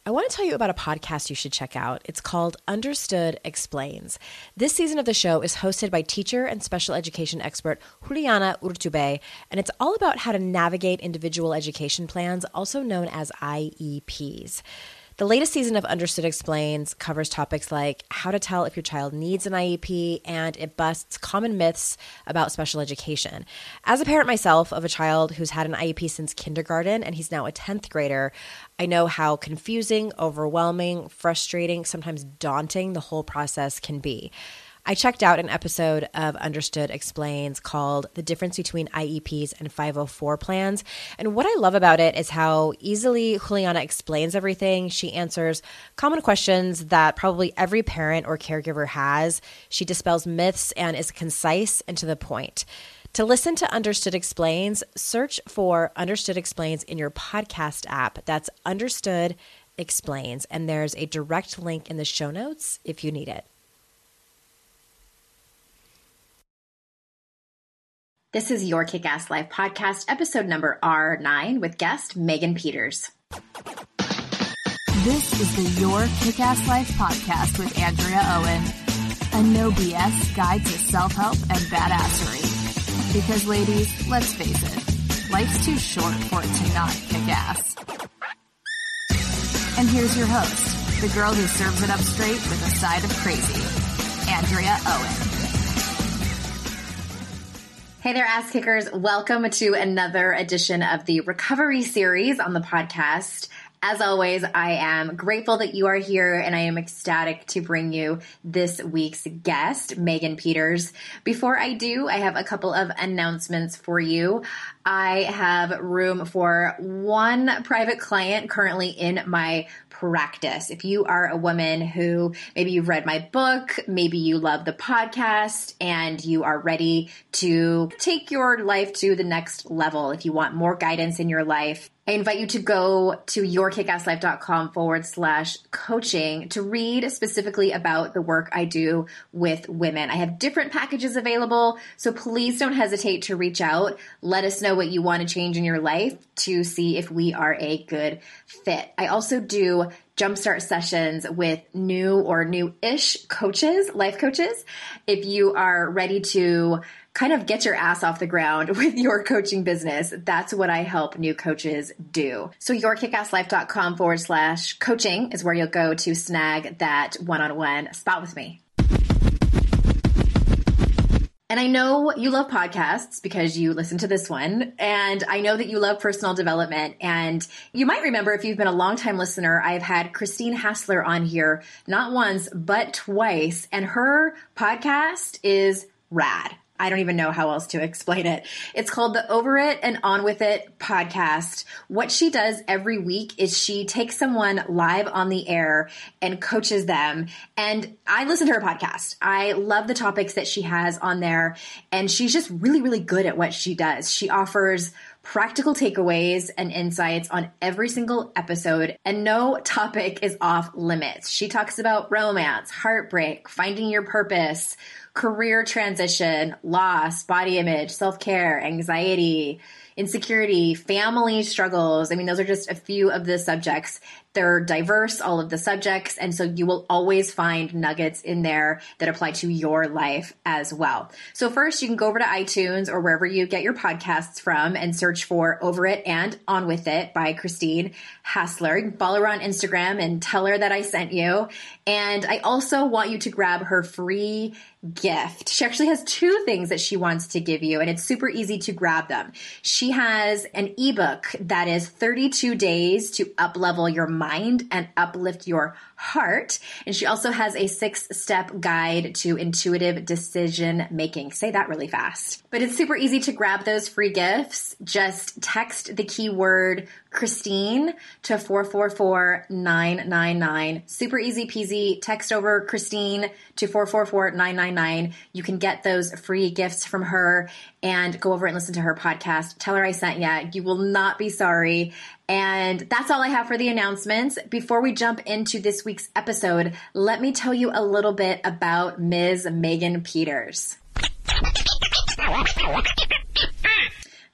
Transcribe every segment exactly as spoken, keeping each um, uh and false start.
I want to tell you about a podcast you should check out. It's called Understood Explains. This season of the show is hosted by teacher and special education expert Juliana Urtubey, and it's all about how to navigate individual education plans, also known as I E Ps. The latest season of Understood Explains covers topics like how to tell if your child needs an I E P, and it busts common myths about special education. As a parent myself of a child who's had an I E P since kindergarten, and he's now a tenth grader, I know how confusing, overwhelming, frustrating, sometimes daunting the whole process can be. I checked out an episode of Understood Explains called The Difference Between I E Ps and five oh four Plans. And what I love about it is how easily Juliana explains everything. She answers common questions that probably every parent or caregiver has. She dispels myths and is concise and to the point. To listen to Understood Explains, search for Understood Explains in your podcast app. That's Understood Explains. And there's a direct link in the show notes if you need it. This is Your Kick-Ass Life podcast, episode number R nine, with guest Megan Peters. This is the Your Kick-Ass Life podcast with Andrea Owen, a no B S guide to self-help and badassery. Because ladies, let's face it, life's too short for it to not kick ass. And here's your host, the girl who serves it up straight with a side of crazy, Andrea Owen. Hey there, ass kickers. Welcome to another edition of the Recovery Series on the podcast. As always, I am grateful that you are here, and I am ecstatic to bring you this week's guest, Megan Peters. Before I do, I have a couple of announcements for you. I have room for one private client currently in my practice. If you are a woman who maybe you've read my book, maybe you love the podcast, and you are ready to take your life to the next level, if you want more guidance in your life, I invite you to go to yourkickasslife.com forward slash coaching to read specifically about the work I do with women. I have different packages available, so please don't hesitate to reach out. Let us know what you want to change in your life to see if we are a good fit. I also do jumpstart sessions with new or new-ish coaches, life coaches. If you are ready to kind of get your ass off the ground with your coaching business, that's what I help new coaches do. So yourkickasslife.com forward slash coaching is where you'll go to snag that one-on-one spot with me. And I know you love podcasts because you listen to this one, and I know that you love personal development. And you might remember, if you've been a longtime listener, I've had Christine Hassler on here not once, but twice, and her podcast is rad. I don't even know how else to explain it. It's called the Over It and On With It podcast. What she does every week is she takes someone live on the air and coaches them. And I listen to her podcast. I love the topics that she has on there. And she's just really, really good at what she does. She offers practical takeaways and insights on every single episode, and no topic is off limits. She talks about romance, heartbreak, finding your purpose, career transition, loss, body image, self-care, anxiety, insecurity, family struggles. I mean, those are just a few of the subjects. They're diverse, all of the subjects, and so you will always find nuggets in there that apply to your life as well. So first, you can go over to iTunes or wherever you get your podcasts from and search for Over It and On With It by Christine Hassler. You can follow her on Instagram and tell her that I sent you. And I also want you to grab her free gift. She actually has two things that she wants to give you, and it's super easy to grab them. She has an ebook that is thirty-two days to up-level your mind and uplift your heart. And she also has a six-step guide to intuitive decision making. Say that really fast. But it's super easy to grab those free gifts. Just text the keyword Christine to four four four, nine nine nine. Super easy peasy. Text over Christine to four four four, nine nine nine. You can get those free gifts from her and go over and listen to her podcast. Tell her I sent you. You will not be sorry. And that's all I have for the announcements. Before we jump into this week's episode, let me tell you a little bit about Miz Megan Peters.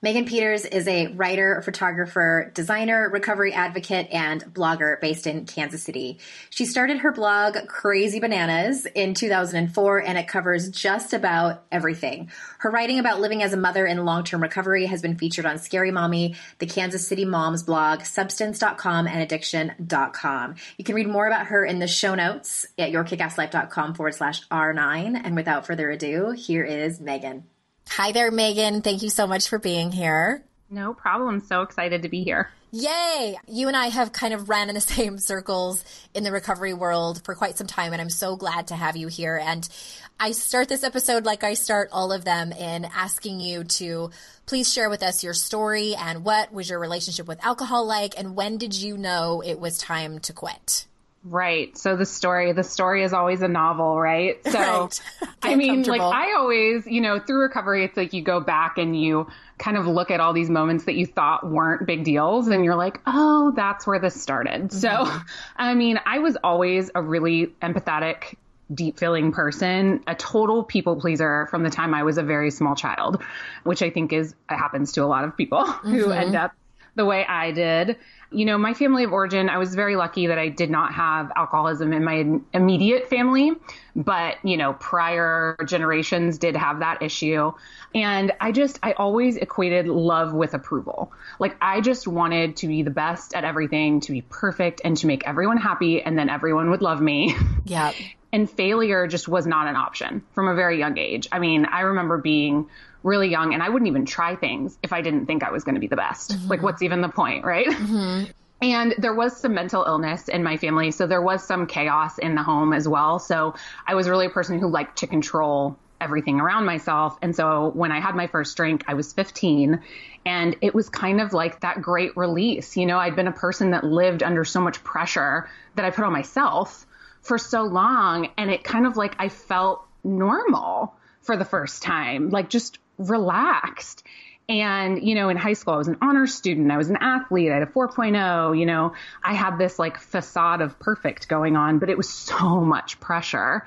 Megan Peters is a writer, photographer, designer, recovery advocate, and blogger based in Kansas City. She started her blog Crazy Bananas in two thousand four, and it covers just about everything. Her writing about living as a mother in long-term recovery has been featured on Scary Mommy, the Kansas City Moms blog, substance dot com, and addiction dot com. You can read more about her in the show notes at yourkickasslife.com forward slash R9. And without further ado, here is Megan. Hi there, Megan. Thank you so much for being here. No problem. So excited to be here. Yay! You and I have kind of ran in the same circles in the recovery world for quite some time, and I'm so glad to have you here. And I start this episode like I start all of them in asking you to please share with us your story and what was your relationship with alcohol like, and when did you know it was time to quit? Right. So the story, the story is always a novel, right? So, right. I mean, like I always, you know, through recovery, it's like you go back and you kind of look at all these moments that you thought weren't big deals and you're like, oh, that's where this started. Mm-hmm. So, I mean, I was always a really empathetic, deep feeling person, a total people pleaser from the time I was a very small child, which I think is happens to a lot of people mm-hmm. who end up the way I did. You know, my family of origin, I was very lucky that I did not have alcoholism in my immediate family, but, you know, prior generations did have that issue. And I just, I always equated love with approval. Like, I just wanted to be the best at everything, to be perfect and to make everyone happy, and then everyone would love me. Yeah. And failure just was not an option from a very young age. I mean, I remember being really young and I wouldn't even try things if I didn't think I was going to be the best. Mm-hmm. Like, what's even the point, right? Mm-hmm. And there was some mental illness in my family. So there was some chaos in the home as well. So I was really a person who liked to control everything around myself. And so when I had my first drink, I was fifteen, and it was kind of like that great release. You know, I'd been a person that lived under so much pressure that I put on myself for so long. And it kind of like I felt normal for the first time, like just relaxed. And, you know, in high school, I was an honor student. I was an athlete. I had a four point oh, you know, I had this like facade of perfect going on, but it was so much pressure.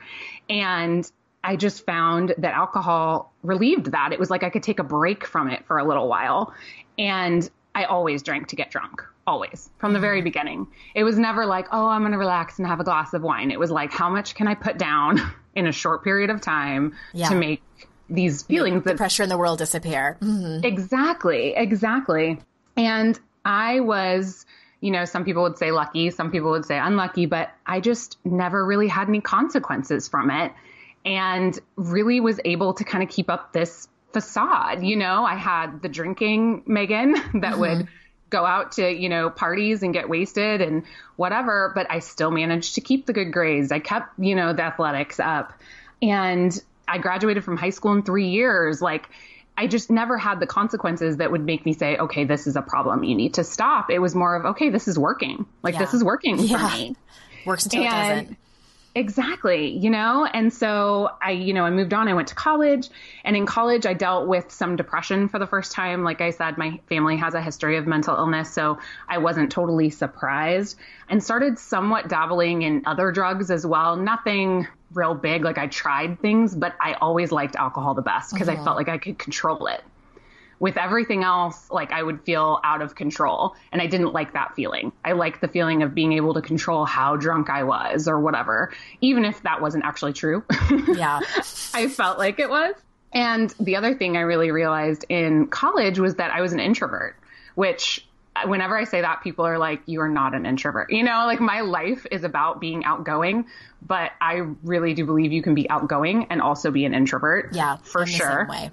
And I just found that alcohol relieved that. It was like I could take a break from it for a little while. And I always drank to get drunk, always, from the very beginning. It was never like, oh, I'm going to relax and have a glass of wine. It was like, how much can I put down in a short period of time yeah. to make these feelings the that pressure in the world disappear. Mm-hmm. Exactly. Exactly. And I was, you know, some people would say lucky, some people would say unlucky, but I just never really had any consequences from it and really was able to kind of keep up this facade. You know, I had the drinking Megan that mm-hmm. would go out to, you know, parties and get wasted and whatever, but I still managed to keep the good grades. I kept, you know, the athletics up, and I graduated from high school in three years. Like, I just never had the consequences that would make me say, okay, this is a problem. You need to stop. It was more of, okay, this is working. Like, yeah. this is working yeah. for me. Works until and, it doesn't. Exactly. You know, and so I, you know, I moved on, I went to college, and in college I dealt with some depression for the first time. Like I said, my family has a history of mental illness, so I wasn't totally surprised, and started somewhat dabbling in other drugs as well. Nothing real big. Like, I tried things, but I always liked alcohol the best because mm-hmm. I felt like I could control it. With everything else, like, I would feel out of control, and I didn't like that feeling. I liked the feeling of being able to control how drunk I was or whatever, even if that wasn't actually true. Yeah. I felt like it was. And the other thing I really realized in college was that I was an introvert, which whenever I say that, people are like, you are not an introvert. You know, like, my life is about being outgoing, but I really do believe you can be outgoing and also be an introvert. Yeah, for in the sure. Same way.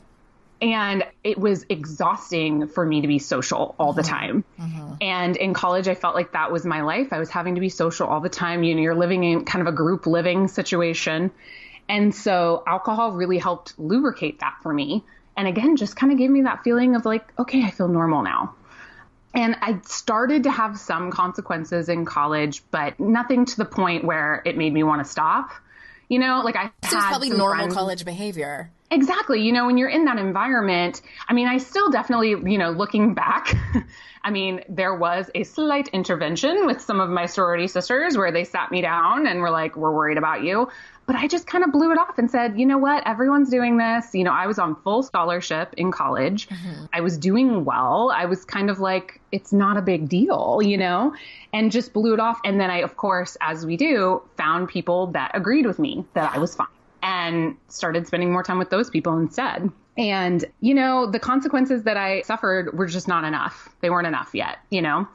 And it was exhausting for me to be social all the time. Mm-hmm. And in college, I felt like that was my life. I was having to be social all the time. You know, you're living in kind of a group living situation. And so alcohol really helped lubricate that for me. And again, just kind of gave me that feeling of like, okay, I feel normal now. And I started to have some consequences in college, but nothing to the point where it made me want to stop. You know, like I so had it's probably some normal friends. college behavior. Exactly. You know, when you're in that environment, I mean, I still definitely, you know, looking back, I mean, there was a slight intervention with some of my sorority sisters where they sat me down and were like, we're worried about you. But I just kind of blew it off and said, you know what, everyone's doing this. You know, I was on full scholarship in college. Mm-hmm. I was doing well. I was kind of like, it's not a big deal, you know, and just blew it off. And then I, of course, as we do, found people that agreed with me that I was fine and started spending more time with those people instead. And, you know, the consequences that I suffered were just not enough. They weren't enough yet, you know.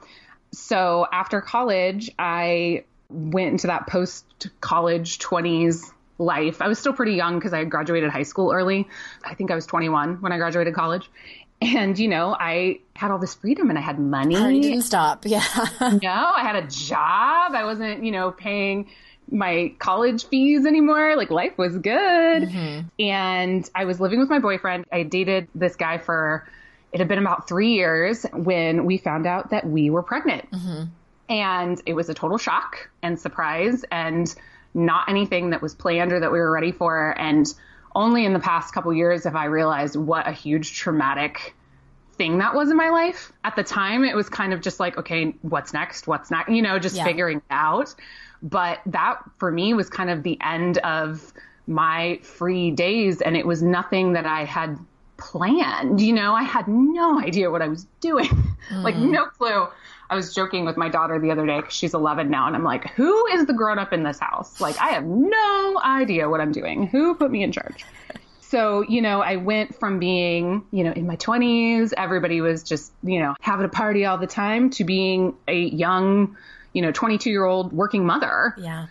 So after college, I went into that post-college twenties life. I was still pretty young because I had graduated high school early. I think I was twenty-one when I graduated college. And, you know, I had all this freedom and I had money. Party didn't stop. Yeah. No, I had a job. I wasn't, you know, paying my college fees anymore. Like life was good. Mm-hmm. And I was living with my boyfriend. I dated this guy for, it had been about three years when we found out that we were pregnant. Mm-hmm. And it was a total shock and surprise and not anything that was planned or that we were ready for. And only in the past couple years have I realized what a huge traumatic thing that was in my life. At the time, it was kind of just like, okay, what's next? What's next? You know, just yeah. figuring it out. But that for me was kind of the end of my free days. And it was nothing that I had planned. You know, I had no idea what I was doing, mm. like no clue. I was joking with my daughter the other day because she's eleven now. And I'm like, who is the grown up in this house? Like, I have no idea what I'm doing. Who put me in charge? So, you know, I went from being, you know, in my twenties, everybody was just, you know, having a party all the time to being a young, you know, twenty-two year old working mother. Yeah.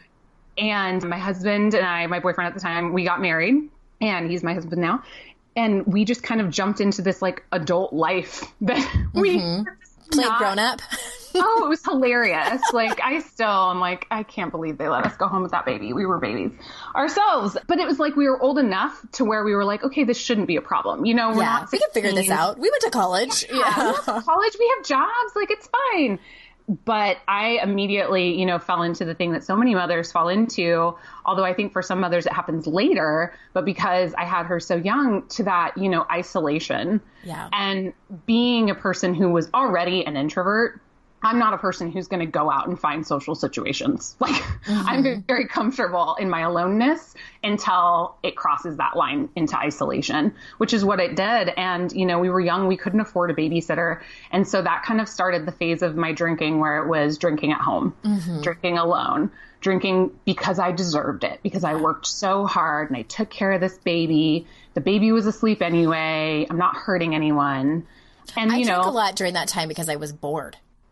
And my husband and I, my boyfriend at the time, we got married and he's my husband now. And we just kind of jumped into this like adult life that mm-hmm. we played not... grown up. Oh, it was hilarious. Like, I still am like, I can't believe they let us go home with that baby. We were babies ourselves. But it was like we were old enough to where we were like, okay, this shouldn't be a problem. You know, we're yeah, not we can figure this out. We went to college. Yeah, yeah. We went to college. We have jobs. Like, it's fine. But I immediately, you know, fell into the thing that so many mothers fall into, although I think for some mothers it happens later, but because I had her so young, to that, you know, isolation. Yeah. And being a person who was already an introvert, I'm not a person who's going to go out and find social situations. Like, mm-hmm. I'm very comfortable in my aloneness until it crosses that line into isolation, which is what it did. And, you know, we were young, we couldn't afford a babysitter. And so that kind of started the phase of my drinking where it was drinking at home, mm-hmm. drinking alone, drinking because I deserved it, because I worked so hard and I took care of this baby. The baby was asleep anyway. I'm not hurting anyone. And, I you drank know, a lot during that time because I was bored.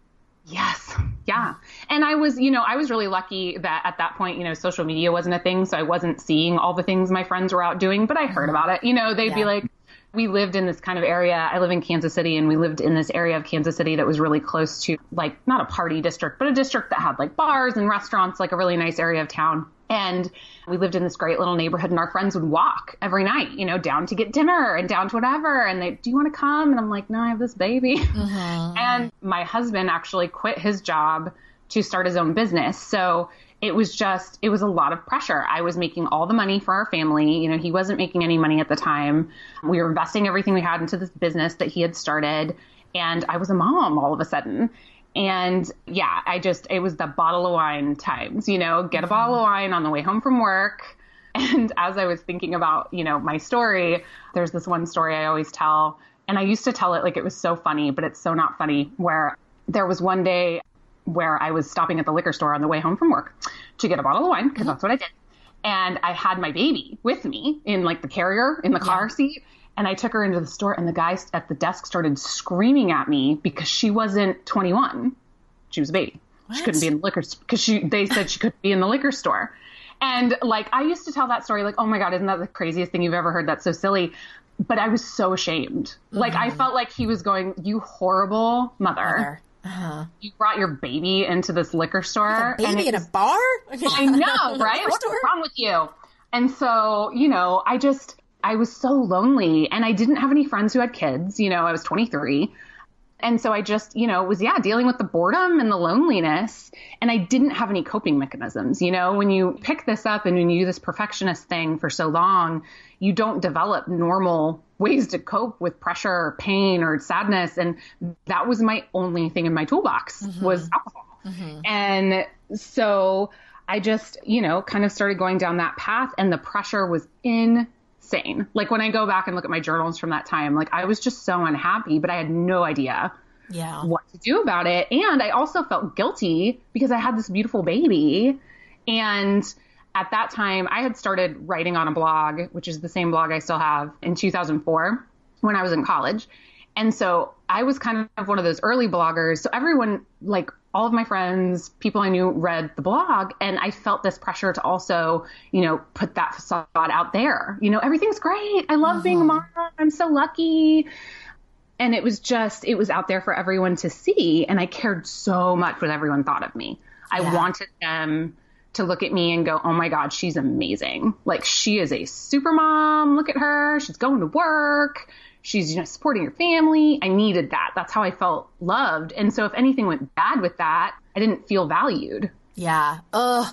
Yes. Yeah. And I was, you know, I was really lucky that at that point, you know, social media wasn't a thing. So I wasn't seeing all the things my friends were out doing, but I heard about it. You know, they'd yeah. be like, we lived in this kind of area. I live in Kansas City, and we lived in this area of Kansas City that was really close to, like, not a party district, but a district that had like bars and restaurants, like a really nice area of town. And we lived in this great little neighborhood, and our friends would walk every night, you know, down to get dinner and down to whatever. And they, do you want to come? And I'm like, no, I have this baby. Mm-hmm. And my husband actually quit his job to start his own business. So it was just, it was a lot of pressure. I was making all the money for our family. You know, he wasn't making any money at the time. We were investing everything we had into this business that he had started. And I was a mom all of a sudden. And yeah, I just, it was the bottle of wine times, you know, get a bottle of wine on the way home from work. And as I was thinking about, you know, my story, there's this one story I always tell, and I used to tell it like it was so funny, but it's so not funny, where there was one day where I was stopping at the liquor store on the way home from work to get a bottle of wine, because mm-hmm. that's what I did. And I had my baby with me in like the carrier, in the car yeah. seat. And I took her into the store, and the guy at the desk started screaming at me because she wasn't twenty-one. She was a baby. What? She couldn't be in the liquor store because she, they said she couldn't be in the liquor store. And like, I used to tell that story like, oh my God, isn't that the craziest thing you've ever heard? That's so silly. But I was so ashamed. Mm-hmm. Like, I felt like he was going, you horrible mother. mother. Uh-huh. You brought your baby into this liquor store. A baby and in was, a bar? I know, right? What's wrong with you? And so, you know, I just... I was so lonely, and I didn't have any friends who had kids. You know, I was twenty-three. And so I just, you know, was, yeah, dealing with the boredom and the loneliness. And I didn't have any coping mechanisms. You know, when you pick this up and when you do this perfectionist thing for so long, you don't develop normal ways to cope with pressure or pain or sadness. And that was my only thing in my toolbox mm-hmm. was alcohol. Mm-hmm. And so I just, you know, kind of started going down that path, and the pressure was insane. Like when I go back and look at my journals from that time, like I was just so unhappy, but I had no idea yeah. what to do about it. And I also felt guilty because I had this beautiful baby. And at that time I had started writing on a blog, which is the same blog I still have, in two thousand four when I was in college. And so I was kind of one of those early bloggers. So everyone, like all of my friends, people I knew, read the blog. And I felt this pressure to also, you know, put that facade out there. You know, everything's great. I love mm-hmm. being a mom. I'm so lucky. And it was just, it was out there for everyone to see. And I cared so much what everyone thought of me. I yeah. wanted them to look at me and go, oh my God, she's amazing. Like she is a super mom. Look at her. She's going to work. She's, you know, supporting her family. I needed that. That's how I felt loved. And so if anything went bad with that, I didn't feel valued. Yeah. Ugh.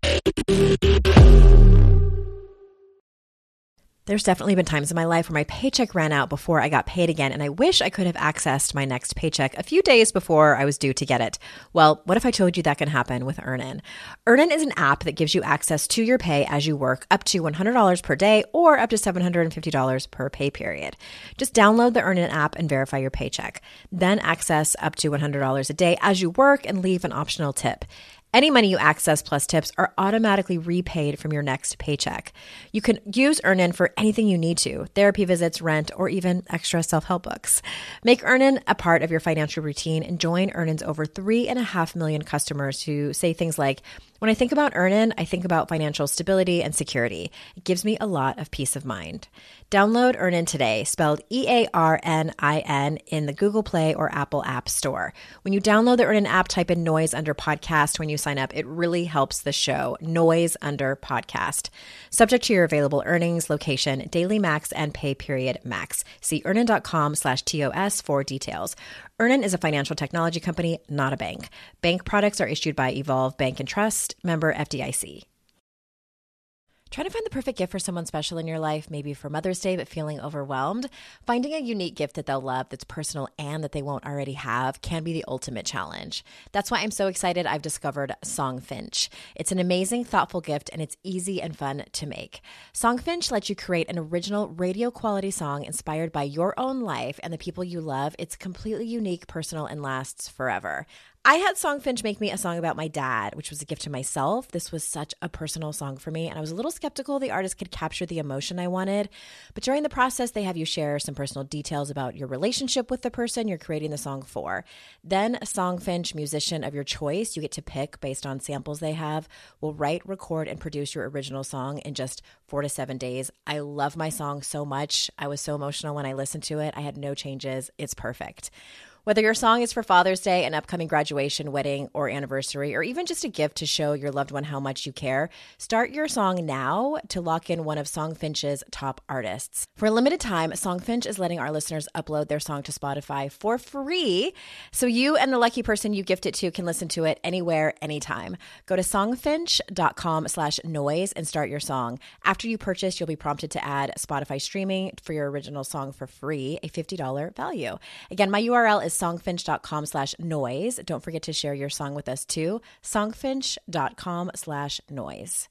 There's definitely been times in my life where my paycheck ran out before I got paid again, and I wish I could have accessed my next paycheck a few days before I was due to get it. Well, what if I told you that can happen with Earnin? Earnin is an app that gives you access to your pay as you work, up to one hundred dollars per day or up to seven hundred fifty dollars per pay period. Just download the Earnin app and verify your paycheck. Then access up to one hundred dollars a day as you work and leave an optional tip. Any money you access plus tips are automatically repaid from your next paycheck. You can use Earnin for anything you need to, therapy visits, rent, or even extra self-help books. Make Earnin a part of your financial routine and join Earnin's over three and a half million customers who say things like, when I think about Earnin, I think about financial stability and security. It gives me a lot of peace of mind. Download Earnin today, spelled E A R N I N, in the Google Play or Apple App Store. When you download the Earnin app, type in Noise under podcast when you sign up. It really helps the show. Noise under podcast. Subject to your available earnings, location, daily max, and pay period max. See earnin.com slash TOS for details. Earnin is a financial technology company, not a bank. Bank products are issued by Evolve Bank and Trust, member F D I C. Trying to find the perfect gift for someone special in your life, maybe for Mother's Day, but feeling overwhelmed? Finding a unique gift that they'll love, that's personal and that they won't already have, can be the ultimate challenge. That's why I'm so excited I've discovered Songfinch. It's an amazing, thoughtful gift, and it's easy and fun to make. Songfinch lets you create an original radio-quality song inspired by your own life and the people you love. It's completely unique, personal, and lasts forever. I had Songfinch make me a song about my dad, which was a gift to myself. This was such a personal song for me, and I was a little skeptical the artist could capture the emotion I wanted. But during the process, they have you share some personal details about your relationship with the person you're creating the song for. Then a Songfinch musician of your choice, you get to pick based on samples they have, will write, record, and produce your original song in just four to seven days. I love my song so much. I was so emotional when I listened to it. I had no changes. It's perfect. Whether your song is for Father's Day, an upcoming graduation, wedding, or anniversary, or even just a gift to show your loved one how much you care, start your song now to lock in one of Songfinch's top artists. For a limited time, Songfinch is letting our listeners upload their song to Spotify for free, so you and the lucky person you gift it to can listen to it anywhere, anytime. Go to songfinch.com slash noise and start your song. After you purchase, you'll be prompted to add Spotify streaming for your original song for free, a fifty dollars value. Again, my U R L is songfinch.com slash noise. Don't forget to share your song with us too. Songfinch.com slash noise.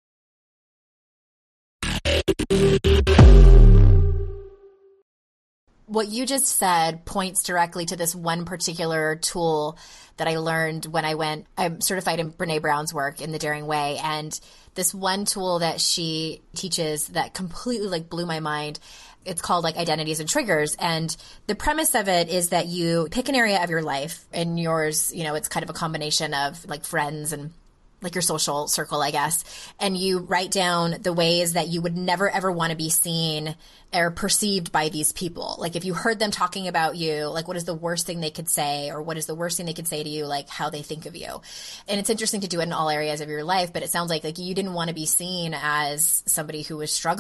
What you just said points directly to this one particular tool that I learned when I went, I'm certified in Brene Brown's work in the Daring Way. And this one tool that she teaches that completely like blew my mind, it's called like identities and triggers. And the premise of it is that you pick an area of your life, and yours, you know, it's kind of a combination of like friends and like your social circle, I guess. And you write down the ways that you would never, ever want to be seen or perceived by these people. Like if you heard them talking about you, like what is the worst thing they could say, or what is the worst thing they could say to you, like how they think of you. And it's interesting to do it in all areas of your life, but it sounds like like you didn't want to be seen as somebody who was struggling.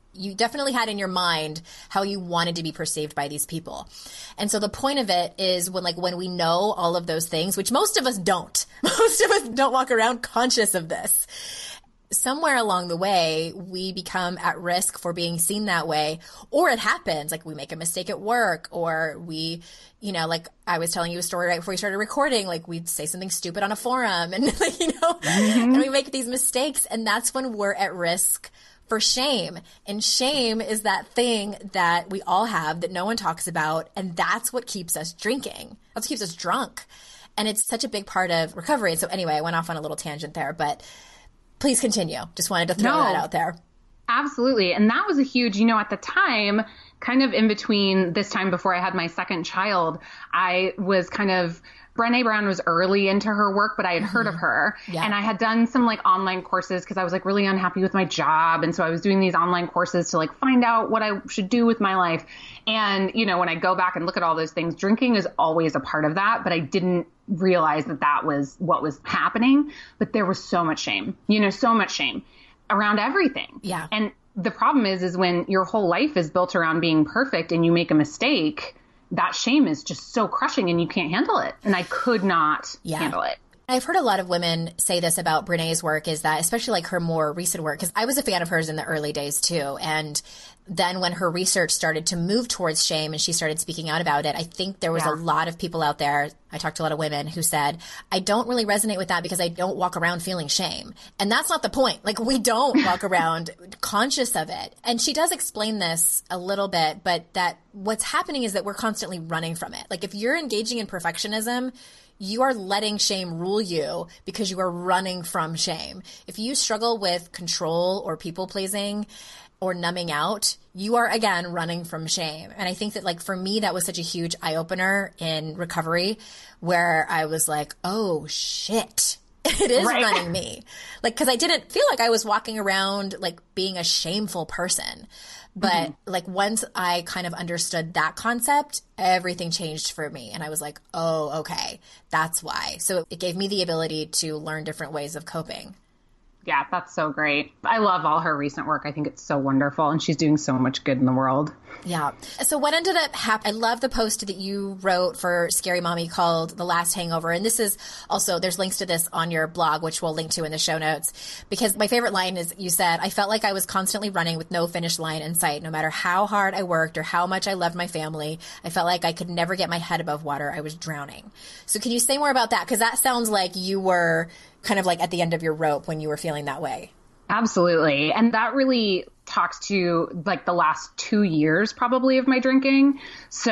you definitely had in your mind how you wanted to be perceived by these people. And so the point of it is when like when we know all of those things, which most of us don't, most of us don't walk around conscious of this. Somewhere along the way, we become at risk for being seen that way, or it happens, like we make a mistake at work, or we, you know, like I was telling you a story right before we started recording, like we'd say something stupid on a forum and like, you know, mm-hmm. and we make these mistakes, and that's when we're at risk for shame. And shame is that thing that we all have that no one talks about, and that's what keeps us drinking. That's what keeps us drunk. And it's such a big part of recovery. And so anyway, I went off on a little tangent there, but please continue. Just wanted to throw no, that out there. Absolutely. And that was a huge, you know, at the time, kind of in between this time before I had my second child, I was kind of, Brené Brown was early into her work, but I had mm-hmm. heard of her. Yeah. And I had done some like online courses because I was like really unhappy with my job. And so I was doing these online courses to like find out what I should do with my life. And, you know, when I go back and look at all those things, drinking is always a part of that. But I didn't realize that that was what was happening. But there was so much shame, you know, so much shame around everything. Yeah. And the problem is, is when your whole life is built around being perfect and you make a mistake, that shame is just so crushing and you can't handle it. And I could not yeah. handle it. I've heard a lot of women say this about Brené's work, is that especially like her more recent work, because I was a fan of hers in the early days too. And then when her research started to move towards shame and she started speaking out about it, I think there was yeah. a lot of people out there, I talked to a lot of women who said, I don't really resonate with that because I don't walk around feeling shame. And that's not the point. Like we don't walk around conscious of it. And she does explain this a little bit, but that what's happening is that we're constantly running from it. Like if you're engaging in perfectionism, you are letting shame rule you because you are running from shame. If you struggle with control or people pleasing or numbing out, you are again running from shame. And I think that like for me, that was such a huge eye opener in recovery where I was like, oh shit, it is right. running me. Like, cause I didn't feel like I was walking around like being a shameful person. But mm-hmm. like once I kind of understood that concept, everything changed for me. And I was like, oh, okay, that's why. So it gave me the ability to learn different ways of coping. Yeah, that's so great. I love all her recent work. I think it's so wonderful. And she's doing so much good in the world. Yeah. So what ended up happening, I love the post that you wrote for Scary Mommy called The Last Hangover. And this is also, there's links to this on your blog, which we'll link to in the show notes. Because my favorite line is you said, I felt like I was constantly running with no finish line in sight. No matter how hard I worked or how much I loved my family, I felt like I could never get my head above water. I was drowning. So can you say more about that? Because that sounds like you were kind of like at the end of your rope when you were feeling that way. Absolutely. And that really talks to like the last two years probably of my drinking.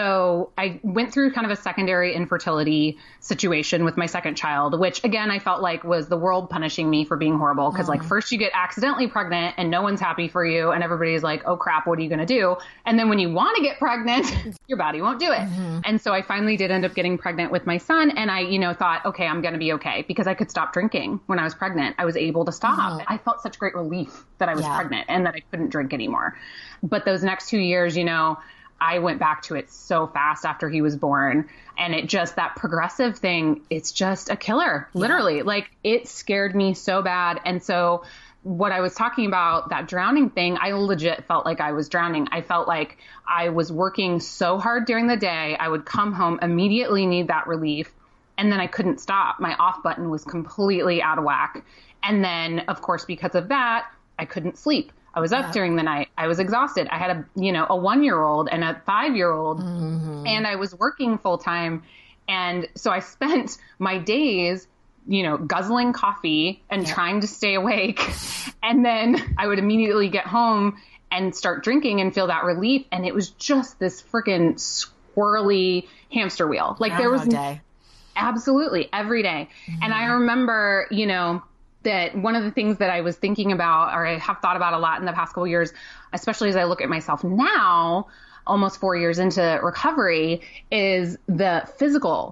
So I went through kind of a secondary infertility situation with my second child, which again, I felt like was the world punishing me for being horrible. Cause mm. like first you get accidentally pregnant and no one's happy for you. And everybody's like, oh crap, what are you going to do? And then when you want to get pregnant, your body won't do it. Mm-hmm. And so I finally did end up getting pregnant with my son. And I, you know, thought, okay, I'm going to be okay because I could stop drinking when I was pregnant. I was able to stop. Mm-hmm. I felt such great relief that I was yeah. pregnant and that I couldn't drink anymore. But those next two years, you know, I went back to it so fast after he was born. And it just, that progressive thing, it's just a killer, literally. Yeah. Like it scared me so bad. And so what I was talking about, that drowning thing, I legit felt like I was drowning. I felt like I was working so hard during the day. I would come home, immediately need that relief. And then I couldn't stop. My off button was completely out of whack. And then, of course, because of that, I couldn't sleep. I was up yeah. during the night. I was exhausted. I had a, you know, a one-year-old and a five-year-old mm-hmm. and I was working full time. And so I spent my days, you know, guzzling coffee and yeah. trying to stay awake. And then I would immediately get home and start drinking and feel that relief. And it was just this freaking squirrely hamster wheel. Like there was day. Absolutely every day. Mm-hmm. And I remember, you know, that one of the things that I was thinking about, or I have thought about a lot in the past couple of years, especially as I look at myself now, almost four years into recovery, is the physical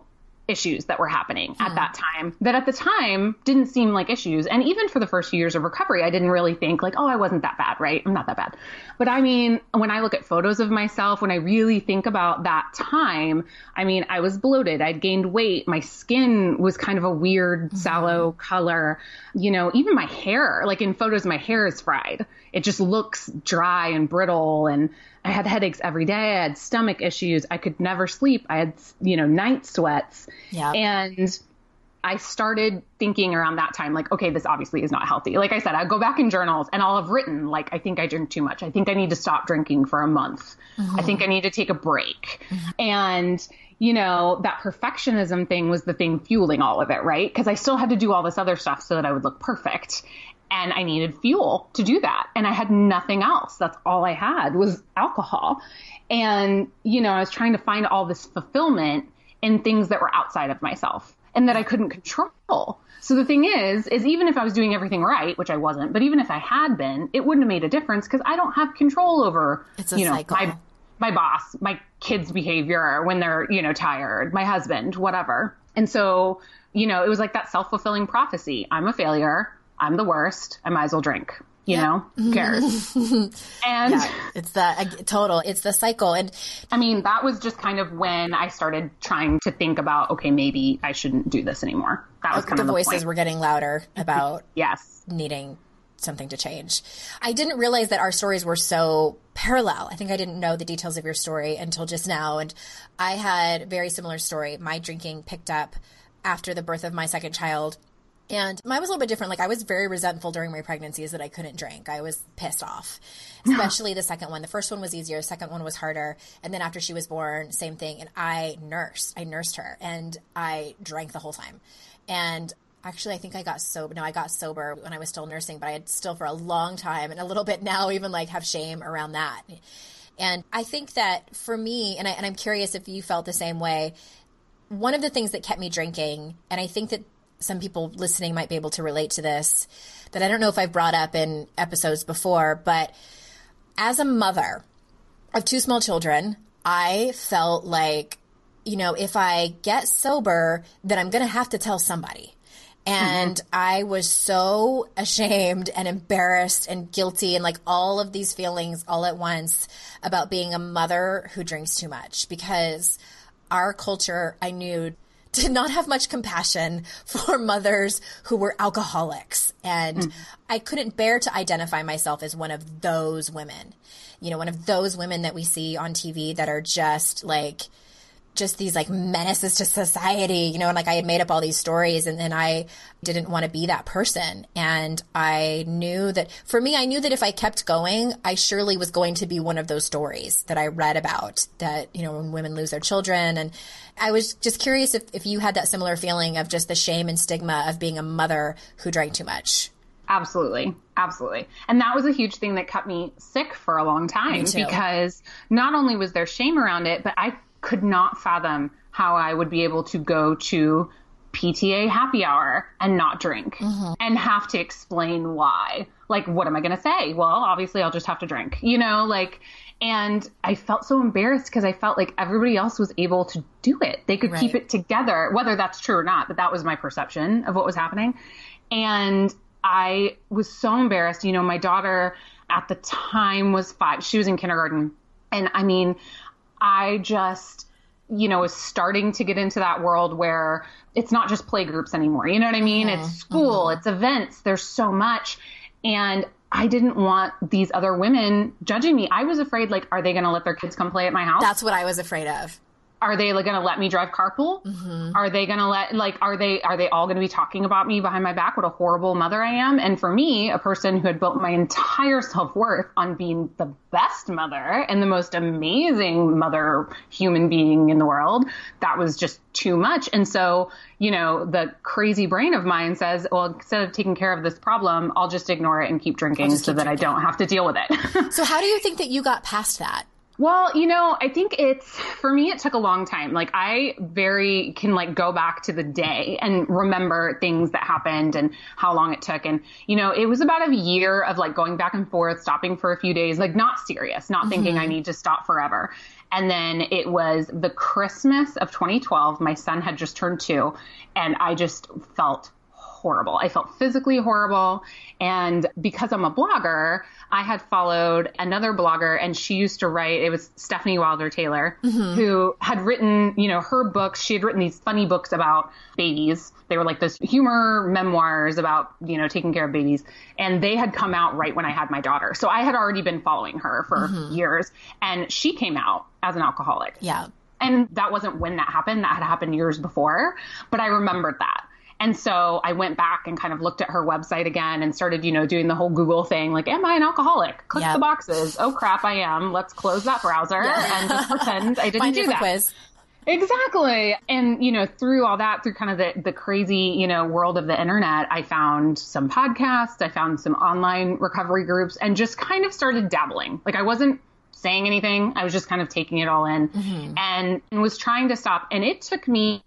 issues that were happening at that time that at the time didn't seem like issues. And even for the first few years of recovery, I didn't really think like, oh, I wasn't that bad, right? I'm not that bad. But I mean, when I look at photos of myself, when I really think about that time, I mean, I was bloated. I'd gained weight. My skin was kind of a weird, mm-hmm. sallow color. You know, even my hair, like in photos, my hair is fried. It just looks dry and brittle. And I had headaches every day. I had stomach issues. I could never sleep. I had, you know, night sweats. Yeah. And I started thinking around that time, like, okay, this obviously is not healthy. Like I said, I'll go back in journals and I'll have written, like, I think I drink too much. I think I need to stop drinking for a month. Mm-hmm. I think I need to take a break. Mm-hmm. And, you know, that perfectionism thing was the thing fueling all of it, right? Because I still had to do all this other stuff so that I would look perfect. And I needed fuel to do that. And I had nothing else. That's all I had was alcohol. And, you know, I was trying to find all this fulfillment in things that were outside of myself and that I couldn't control. So the thing is, is even if I was doing everything right, which I wasn't, but even if I had been, it wouldn't have made a difference because I don't have control over, it's a you know, cycle. my, my boss, my kids' behavior when they're, you know, tired, my husband, whatever. And so, you know, it was like that self-fulfilling prophecy. I'm a failure. I'm the worst. I might as well drink, you yeah. know, who cares? And yeah, it's the uh, total, it's the cycle. And I mean, that was just kind of when I started trying to think about, okay, maybe I shouldn't do this anymore. That was kind the of the voices point. were getting louder about yes. needing something to change. I didn't realize that our stories were so parallel. I think I didn't know the details of your story until just now. And I had a very similar story. My drinking picked up after the birth of my second child. And mine was a little bit different. Like I was very resentful during my pregnancies that I couldn't drink. I was pissed off, especially the second one. The first one was easier. The second one was harder. And then after she was born, same thing. And I nursed, I nursed her and I drank the whole time. And actually, I think I got sober. No, I got sober when I was still nursing, but I had still for a long time and a little bit now even like have shame around that. And I think that for me, and, I, and I'm curious if you felt the same way, one of the things that kept me drinking, and I think that some people listening might be able to relate to this, that I don't know if I've brought up in episodes before, but as a mother of two small children, I felt like, you know, if I get sober, then I'm going to have to tell somebody. And mm-hmm. I was so ashamed and embarrassed and guilty and like all of these feelings all at once about being a mother who drinks too much, because our culture, I knew, did not have much compassion for mothers who were alcoholics. And mm. I couldn't bear to identify myself as one of those women, you know, one of those women that we see on T V that are just like, just these like menaces to society, you know, and like I had made up all these stories and then I didn't want to be that person. And I knew that for me, I knew that if I kept going, I surely was going to be one of those stories that I read about that, you know, when women lose their children. And I was just curious if, if you had that similar feeling of just the shame and stigma of being a mother who drank too much. Absolutely. Absolutely. And that was a huge thing that kept me sick for a long time because not only was there shame around it, but I could not fathom how I would be able to go to P T A happy hour and not drink mm-hmm. and have to explain why. Like, what am I going to say? Well, obviously I'll just have to drink, you know, like, and I felt so embarrassed because I felt like everybody else was able to do it. They could right. keep it together, whether that's true or not, but that was my perception of what was happening. And I was so embarrassed. You know, my daughter at the time was five. She was in kindergarten. And I mean, I just, you know, was starting to get into that world where it's not just play groups anymore. You know what I mean? Mm-hmm. It's school, mm-hmm. it's events. There's so much. And I didn't want these other women judging me. I was afraid, like, are they going to let their kids come play at my house? That's what I was afraid of. Are they like, going to let me drive carpool? Mm-hmm. Are they going to let, like, are they, are they all going to be talking about me behind my back? What a horrible mother I am. And for me, a person who had built my entire self-worth on being the best mother and the most amazing mother human being in the world, that was just too much. And so, you know, the crazy brain of mine says, well, instead of taking care of this problem, I'll just ignore it and keep drinking so keep that drinking. I don't have to deal with it. So how do you think that you got past that? Well, you know, I think it's, for me, it took a long time. Like I very can like go back to the day and remember things that happened and how long it took. And, you know, it was about a year of like going back and forth, stopping for a few days, like not serious, not mm-hmm. thinking I need to stop forever. And then it was the Christmas of twenty twelve. My son had just turned two, and I just felt horrible. I felt physically horrible. And because I'm a blogger, I had followed another blogger, and she used to write, it was Stephanie Wilder Taylor, mm-hmm. who had written, you know, her books. She had written these funny books about babies. They were like this humor memoirs about, you know, taking care of babies. And they had come out right when I had my daughter. So I had already been following her for mm-hmm. years. And she came out as an alcoholic. Yeah. And that wasn't when that happened. That had happened years before. But I remembered that. And so I went back and kind of looked at her website again and started, you know, doing the whole Google thing, like, am I an alcoholic? Click yep. the boxes. Oh, crap, I am. Let's close that browser yeah. and just pretend I didn't Find do that. Quiz. Exactly. And, you know, through all that, through kind of the, the crazy, you know, world of the internet, I found some podcasts, I found some online recovery groups, and just kind of started dabbling. Like, I wasn't saying anything. I was just kind of taking it all in mm-hmm. and, and was trying to stop. And it took me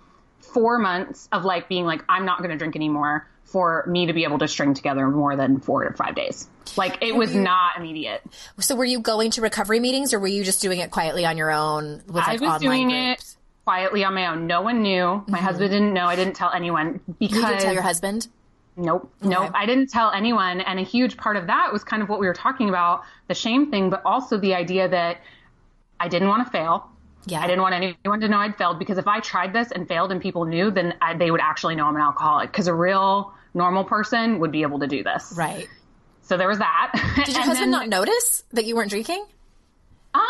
four months of like being like, I'm not going to drink anymore for me to be able to string together more than four to five days. Like it was not immediate. So were you going to recovery meetings, or were you just doing it quietly on your own with like I was online doing groups? It quietly on my own. No one knew. Mm-hmm. My husband didn't know. I didn't tell anyone because you didn't tell your husband? Nope. Okay. Nope. I didn't tell anyone. And a huge part of that was kind of what we were talking about, the shame thing, but also the idea that I didn't want to fail. Yeah. I didn't want anyone to know I'd failed, because if I tried this and failed and people knew, then I, they would actually know I'm an alcoholic, because a real normal person would be able to do this. Right. So there was that. Did your husband then, not notice that you weren't drinking? Um,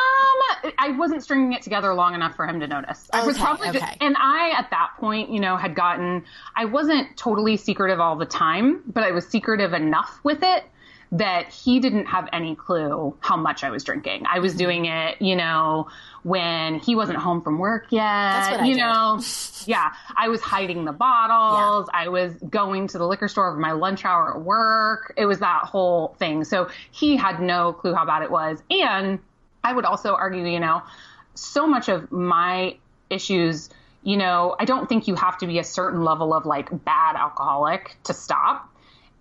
I wasn't stringing it together long enough for him to notice. Okay, I was probably okay. just, and I, at that point, you know, had gotten, I wasn't totally secretive all the time, but I was secretive enough with it that he didn't have any clue how much I was drinking. I was doing it, you know, when he wasn't home from work yet. That's what I you did. know, yeah, I was hiding the bottles. Yeah. I was going to the liquor store over my lunch hour at work. It was that whole thing. So he had no clue how bad it was. And I would also argue, you know, so much of my issues, you know, I don't think you have to be a certain level of like bad alcoholic to stop.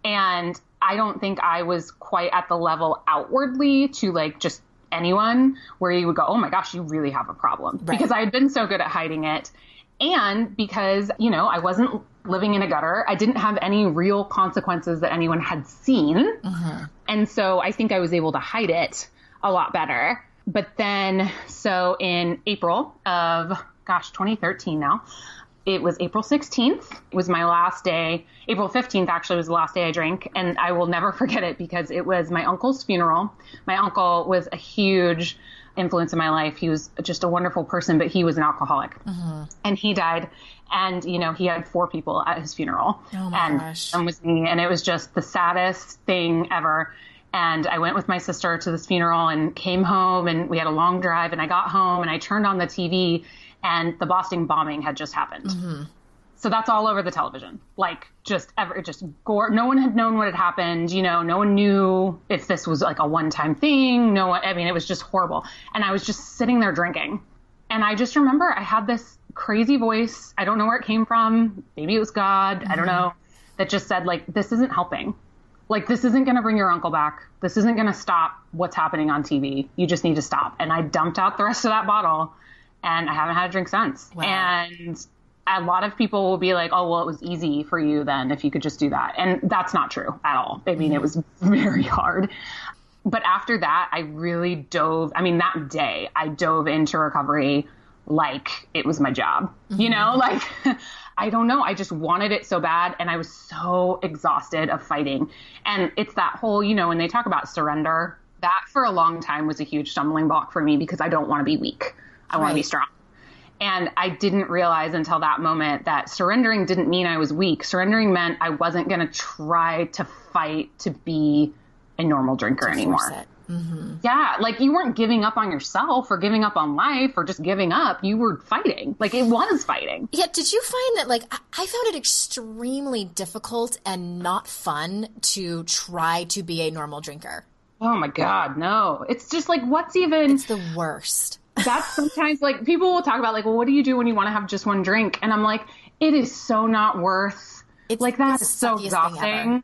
And I don't think I was quite at the level outwardly to like just anyone where you would go, oh my gosh, you really have a problem. Right. Because I had been so good at hiding it. And because, you know, I wasn't living in a gutter. I didn't have any real consequences that anyone had seen. Mm-hmm. And so I think I was able to hide it a lot better. But then, so in April of, gosh, twenty thirteen now, it was April sixteenth. It was my last day. April fifteenth actually was the last day I drank. And I will never forget it because it was my uncle's funeral. My uncle was a huge influence in my life. He was just a wonderful person, but he was an alcoholic. Mm-hmm. And he died. And, you know, he had four people at his funeral. Oh my and gosh. one was me. And it was just the saddest thing ever. And I went with my sister to this funeral and came home, and we had a long drive, and I got home and I turned on the T V and the Boston bombing had just happened. Mm-hmm. So that's all over the television. Like just ever, just gore. No one had known what had happened. You know, no one knew if this was like a one-time thing. No one, I mean, it was just horrible. And I was just sitting there drinking. And I just remember I had this crazy voice. I don't know where it came from. Maybe it was God. Mm-hmm. I don't know. That just said like, this isn't helping. Like, this isn't going to bring your uncle back. This isn't going to stop what's happening on T V. You just need to stop. And I dumped out the rest of that bottle, and I haven't had a drink since. Wow. And a lot of people will be like, oh, well, it was easy for you then if you could just do that. And that's not true at all. I mean, mm-hmm. it was very hard. But after that, I really dove. I mean, that day I dove into recovery like it was my job, mm-hmm. you know, like I don't know. I just wanted it so bad. And I was so exhausted of fighting. And it's that whole, you know, when they talk about surrender, that for a long time was a huge stumbling block for me because I don't want to be weak. I want right. to be strong. And I didn't realize until that moment that surrendering didn't mean I was weak. Surrendering meant I wasn't going to try to fight to be a normal drinker anymore. Mm-hmm. Yeah. Like you weren't giving up on yourself or giving up on life or just giving up. You were fighting. Like it was fighting. Yeah. Did you find that like I found it extremely difficult and not fun to try to be a normal drinker? Oh my God. No. It's just like, what's even. It's the worst. That's sometimes like people will talk about like, well, what do you do when you want to have just one drink? And I'm like, it is so not worth it's like that's so exhausting.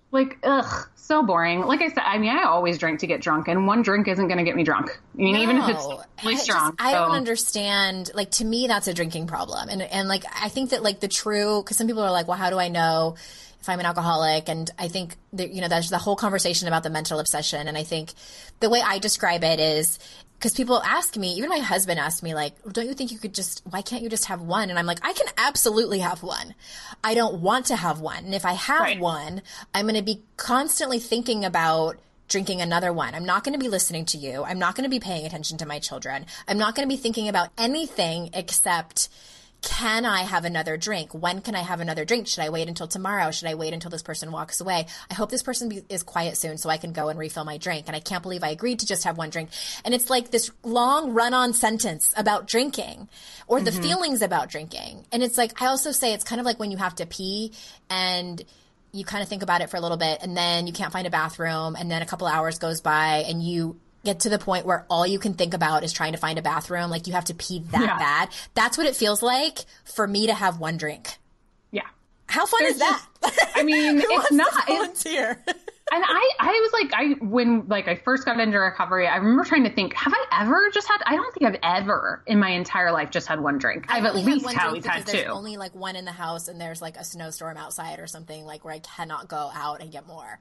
Like, ugh, so boring. Like I said, I mean, I always drink to get drunk, and one drink isn't going to get me drunk. I mean, no, even if it's really strong. I, just, I so. don't understand. Like, to me, that's a drinking problem. And, and like, I think that, like, the true, because some people are like, well, how do I know if I'm an alcoholic? And I think that, you know, there's the whole conversation about the mental obsession. And I think the way I describe it is, because people ask me, even my husband asked me, like, don't you think you could just, why can't you just have one? And I'm like, I can absolutely have one. I don't want to have one. And if I have right. one, I'm going to be constantly thinking about drinking another one. I'm not going to be listening to you. I'm not going to be paying attention to my children. I'm not going to be thinking about anything except, can I have another drink? When can I have another drink? Should I wait until tomorrow? Should I wait until this person walks away? I hope this person be, is quiet soon so I can go and refill my drink. And I can't believe I agreed to just have one drink. And it's like this long run-on sentence about drinking or the mm-hmm. feelings about drinking. And it's like, I also say it's kind of like when you have to pee and you kind of think about it for a little bit and then you can't find a bathroom and then a couple hours goes by and you get to the point where all you can think about is trying to find a bathroom. Like you have to pee that yeah. bad. That's what it feels like for me to have one drink. Yeah. How fun There's is that? Just, I mean, it's not. Volunteer. It's, and I, I was like, I, when like I first got into recovery, I remember trying to think, have I ever just had, I don't think I've ever in my entire life just had one drink. I I've at least had always had two. There's only like one in the house and there's like a snowstorm outside or something like where I cannot go out and get more.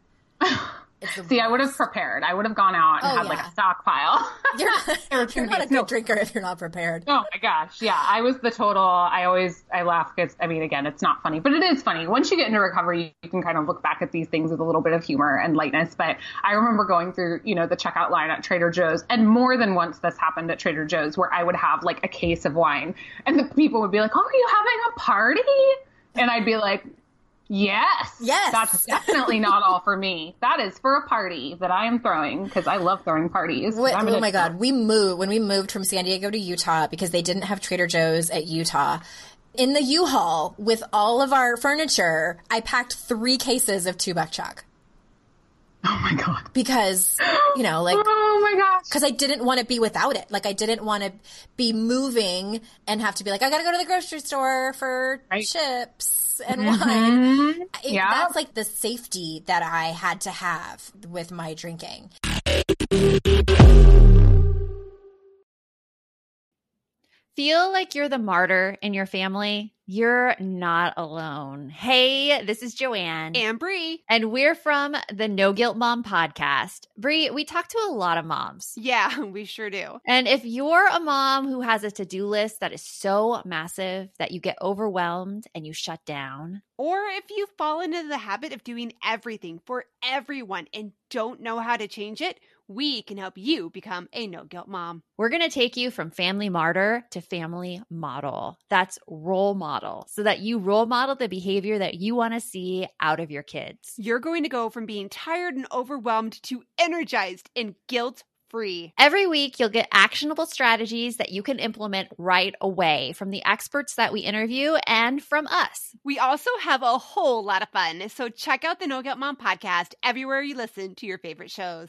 See, I would have prepared. I would have gone out and oh, had yeah. like a stockpile. You're not, you're not a good no. drinker if you're not prepared. Oh my gosh. Yeah. I was the total, I always, I laugh because, I mean, again, it's not funny, but it is funny. Once you get into recovery, you can kind of look back at these things with a little bit of humor and lightness. But I remember going through, you know, the checkout line at Trader Joe's, and more than once this happened at Trader Joe's where I would have like a case of wine and the people would be like, oh, are you having a party? And I'd be like, yes. Yes. That's definitely not all for me. That is for a party that I am throwing because I love throwing parties. What, oh my God. We moved, when we moved from San Diego to Utah because they didn't have Trader Joe's at Utah. In the U-Haul with all of our furniture, I packed three cases of two buck chuck. Oh my God. Because, you know, like, oh my gosh. Because I didn't want to be without it. Like, I didn't want to be moving and have to be like, I got to go to the grocery store for right. chips and mm-hmm. wine. It, yeah. That's like the safety that I had to have with my drinking. Feel like you're the martyr in your family? You're not alone. Hey, this is Joanne. And Bree. And we're from the No Guilt Mom podcast. Bree, we talk to a lot of moms. Yeah, we sure do. And if you're a mom who has a to-do list that is so massive that you get overwhelmed and you shut down, or if you've fallen into the habit of doing everything for everyone and don't know how to change it, we can help you become a no-guilt mom. We're going to take you from family martyr to family model. That's role model, so that you role model the behavior that you want to see out of your kids. You're going to go from being tired and overwhelmed to energized and guilt-free. Every week, you'll get actionable strategies that you can implement right away from the experts that we interview and from us. We also have a whole lot of fun, so check out the No Guilt Mom podcast everywhere you listen to your favorite shows.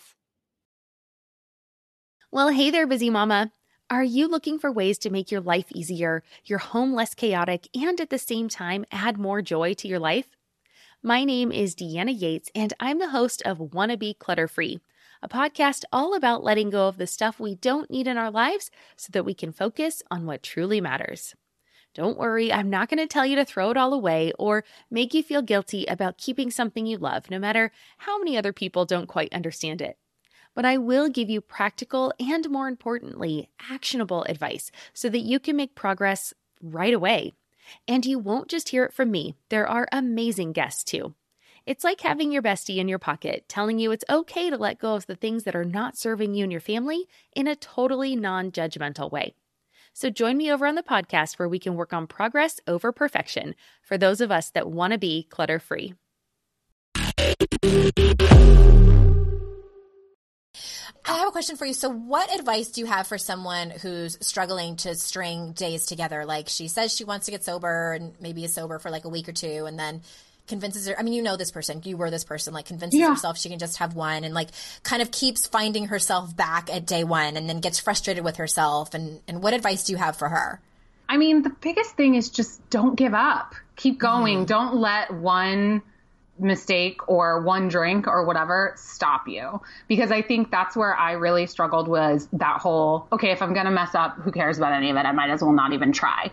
Well, hey there, busy mama. Are you looking for ways to make your life easier, your home less chaotic, and at the same time add more joy to your life? My name is Deanna Yates, and I'm the host of Wanna Be Clutter-Free, a podcast all about letting go of the stuff we don't need in our lives so that we can focus on what truly matters. Don't worry, I'm not going to tell you to throw it all away or make you feel guilty about keeping something you love, no matter how many other people don't quite understand it. But I will give you practical and, more importantly, actionable advice so that you can make progress right away. And you won't just hear it from me. There are amazing guests too. It's like having your bestie in your pocket telling you it's okay to let go of the things that are not serving you and your family in a totally non-judgmental way. So join me over on the podcast where we can work on progress over perfection for those of us that want to be clutter-free. I have a question for you. So what advice do you have for someone who's struggling to string days together? Like she says she wants to get sober and maybe is sober for like a week or two and then convinces her, I mean, you know this person, you were this person, like convinces yeah. herself she can just have one and like kind of keeps finding herself back at day one and then gets frustrated with herself. And, and what advice do you have for her? I mean, the biggest thing is just don't give up. Keep going. Mm-hmm. Don't let one mistake or one drink or whatever stop you. Because I think that's where I really struggled, was that whole, okay, if I'm going to mess up, who cares about any of it? I might as well not even try.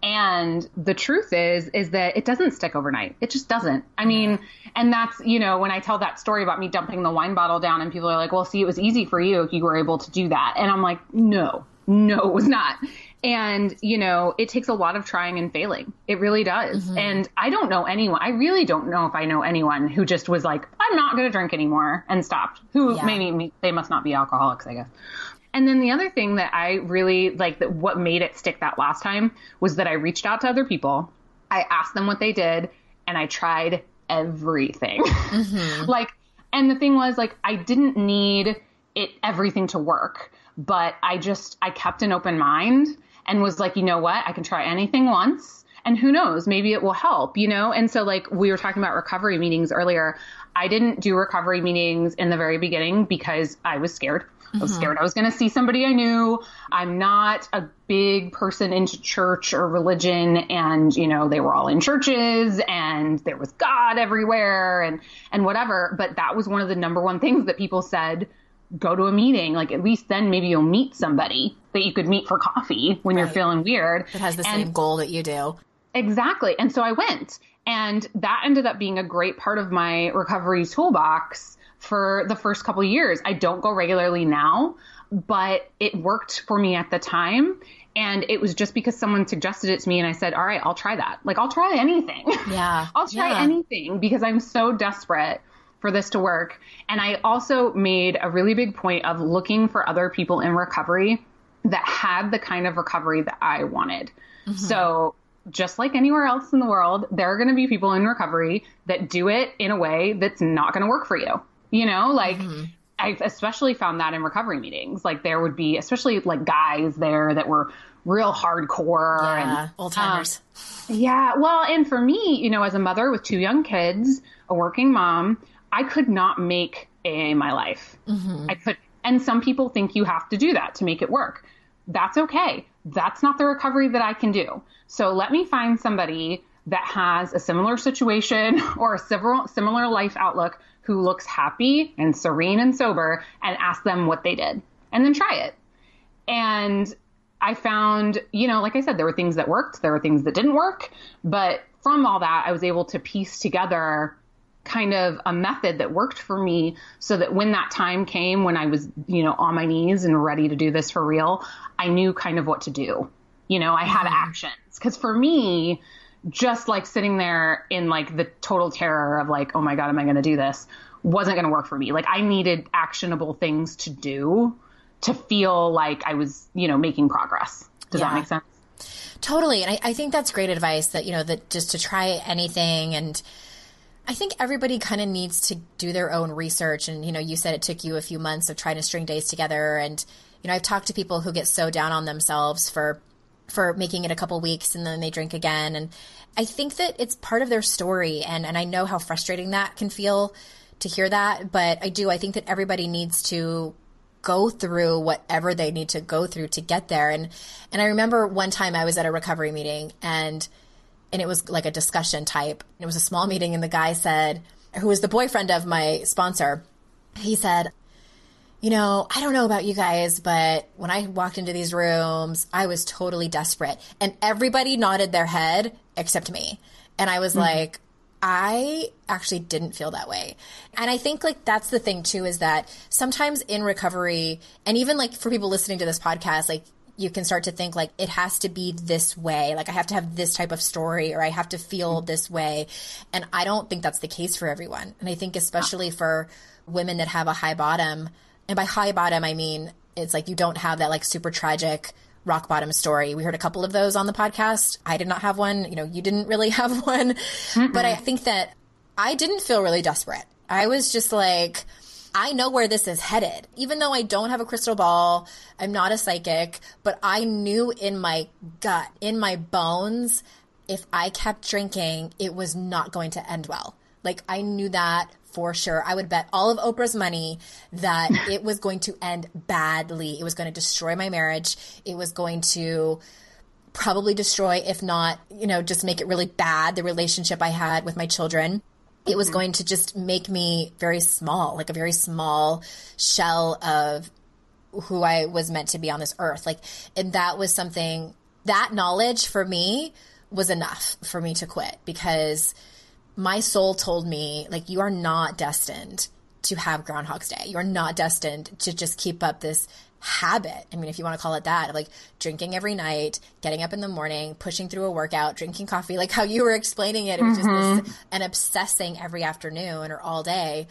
And the truth is, is that it doesn't stick overnight. It just doesn't. I mean, and that's, you know, when I tell that story about me dumping the wine bottle down and people are like, well, see, it was easy for you. You were able to do that. And I'm like, no, no, it was not. And, you know, it takes a lot of trying and failing. It really does. Mm-hmm. And I don't know anyone, I really don't know if I know anyone who just was like, I'm not going to drink anymore and stopped. Who yeah. maybe they must not be alcoholics, I guess. And then the other thing that I really like, that what made it stick that last time, was that I reached out to other people. I asked them what they did, and I tried everything. Mm-hmm. Like, and the thing was, like, I didn't need it, everything to work, but I just, I kept an open mind and was like, you know what, I can try anything once, and who knows, maybe it will help, you know? And so, like, we were talking about recovery meetings earlier. I didn't do recovery meetings in the very beginning because I was scared. I was scared I was going to see somebody I knew. I'm not a big person into church or religion. And, you know, they were all in churches and there was God everywhere and, and whatever. But that was one of the number one things that people said, go to a meeting. Like, at least then maybe you'll meet somebody that you could meet for coffee when right. you're feeling weird. It has the and, same goal that you do. Exactly. And so I went, and that ended up being a great part of my recovery toolbox for the first couple of years. I don't go regularly now, but it worked for me at the time. And it was just because someone suggested it to me and I said, all right, I'll try that. Like, I'll try anything. Yeah. I'll try yeah. anything because I'm so desperate for this to work. And I also made a really big point of looking for other people in recovery that had the kind of recovery that I wanted. Mm-hmm. So just like anywhere else in the world, there are going to be people in recovery that do it in a way that's not going to work for you. You know, like mm-hmm. I've especially found that in recovery meetings, like there would be, especially like guys there that were real hardcore yeah, and old timers. Um, yeah. Well, and for me, you know, as a mother with two young kids, a working mom, I could not make A A my life. Mm-hmm. I could. And some people think you have to do that to make it work. That's okay. That's not the recovery that I can do. So let me find somebody that has a similar situation or a similar, similar life outlook who looks happy and serene and sober, and ask them what they did and then try it. And I found, you know, like I said, there were things that worked, there were things that didn't work, but from all that, I was able to piece together kind of a method that worked for me so that when that time came, when I was, you know, on my knees and ready to do this for real, I knew kind of what to do. You know, I had mm-hmm. actions. Because for me, just like sitting there in like the total terror of like, oh my God, am I going to do this? Wasn't going to work for me. Like, I needed actionable things to do to feel like I was, you know, making progress. Does yeah. that make sense? Totally. And I, I think that's great advice, that, you know, that just to try anything. And I think everybody kind of needs to do their own research. And, you know, you said it took you a few months of trying to string days together. And, you know, I've talked to people who get so down on themselves for for making it a couple weeks and then they drink again. And I think that it's part of their story. And, and I know how frustrating that can feel to hear that. But I do, I think that everybody needs to go through whatever they need to go through to get there. And, and I remember one time I was at a recovery meeting and, and it was like a discussion type. It was a small meeting. And the guy said, who was the boyfriend of my sponsor, he said, you know, I don't know about you guys, but when I walked into these rooms, I was totally desperate. And everybody nodded their head except me. And I was mm-hmm. like, I actually didn't feel that way. And I think like that's the thing too, is that sometimes in recovery, and even like for people listening to this podcast, like you can start to think like it has to be this way. Like I have to have this type of story, or I have to feel this way. And I don't think that's the case for everyone. And I think especially for women that have a high bottom, and by high bottom, I mean, it's like you don't have that like super tragic rock bottom story. We heard a couple of those on the podcast. I did not have one. You know, you didn't really have one. Mm-mm. But I think that I didn't feel really desperate. I was just like, I know where this is headed. Even though I don't have a crystal ball, I'm not a psychic, but I knew in my gut, in my bones, if I kept drinking, it was not going to end well. Like I knew that for sure. I would bet all of Oprah's money that it was going to end badly. It was going to destroy my marriage. It was going to probably destroy, if not, you know, just make it really bad, the relationship I had with my children. it was going to just make me very small, like a very small shell of who I was meant to be on this earth. Like, and that was something, that knowledge for me was enough for me to quit, because my soul told me, like, you are not destined to have Groundhog's Day. You're not destined to just keep up this habit. I mean, if you want to call it that, of like drinking every night, getting up in the morning, pushing through a workout, drinking coffee, like how you were explaining it. It was mm-hmm. just this, and obsessing every afternoon or all day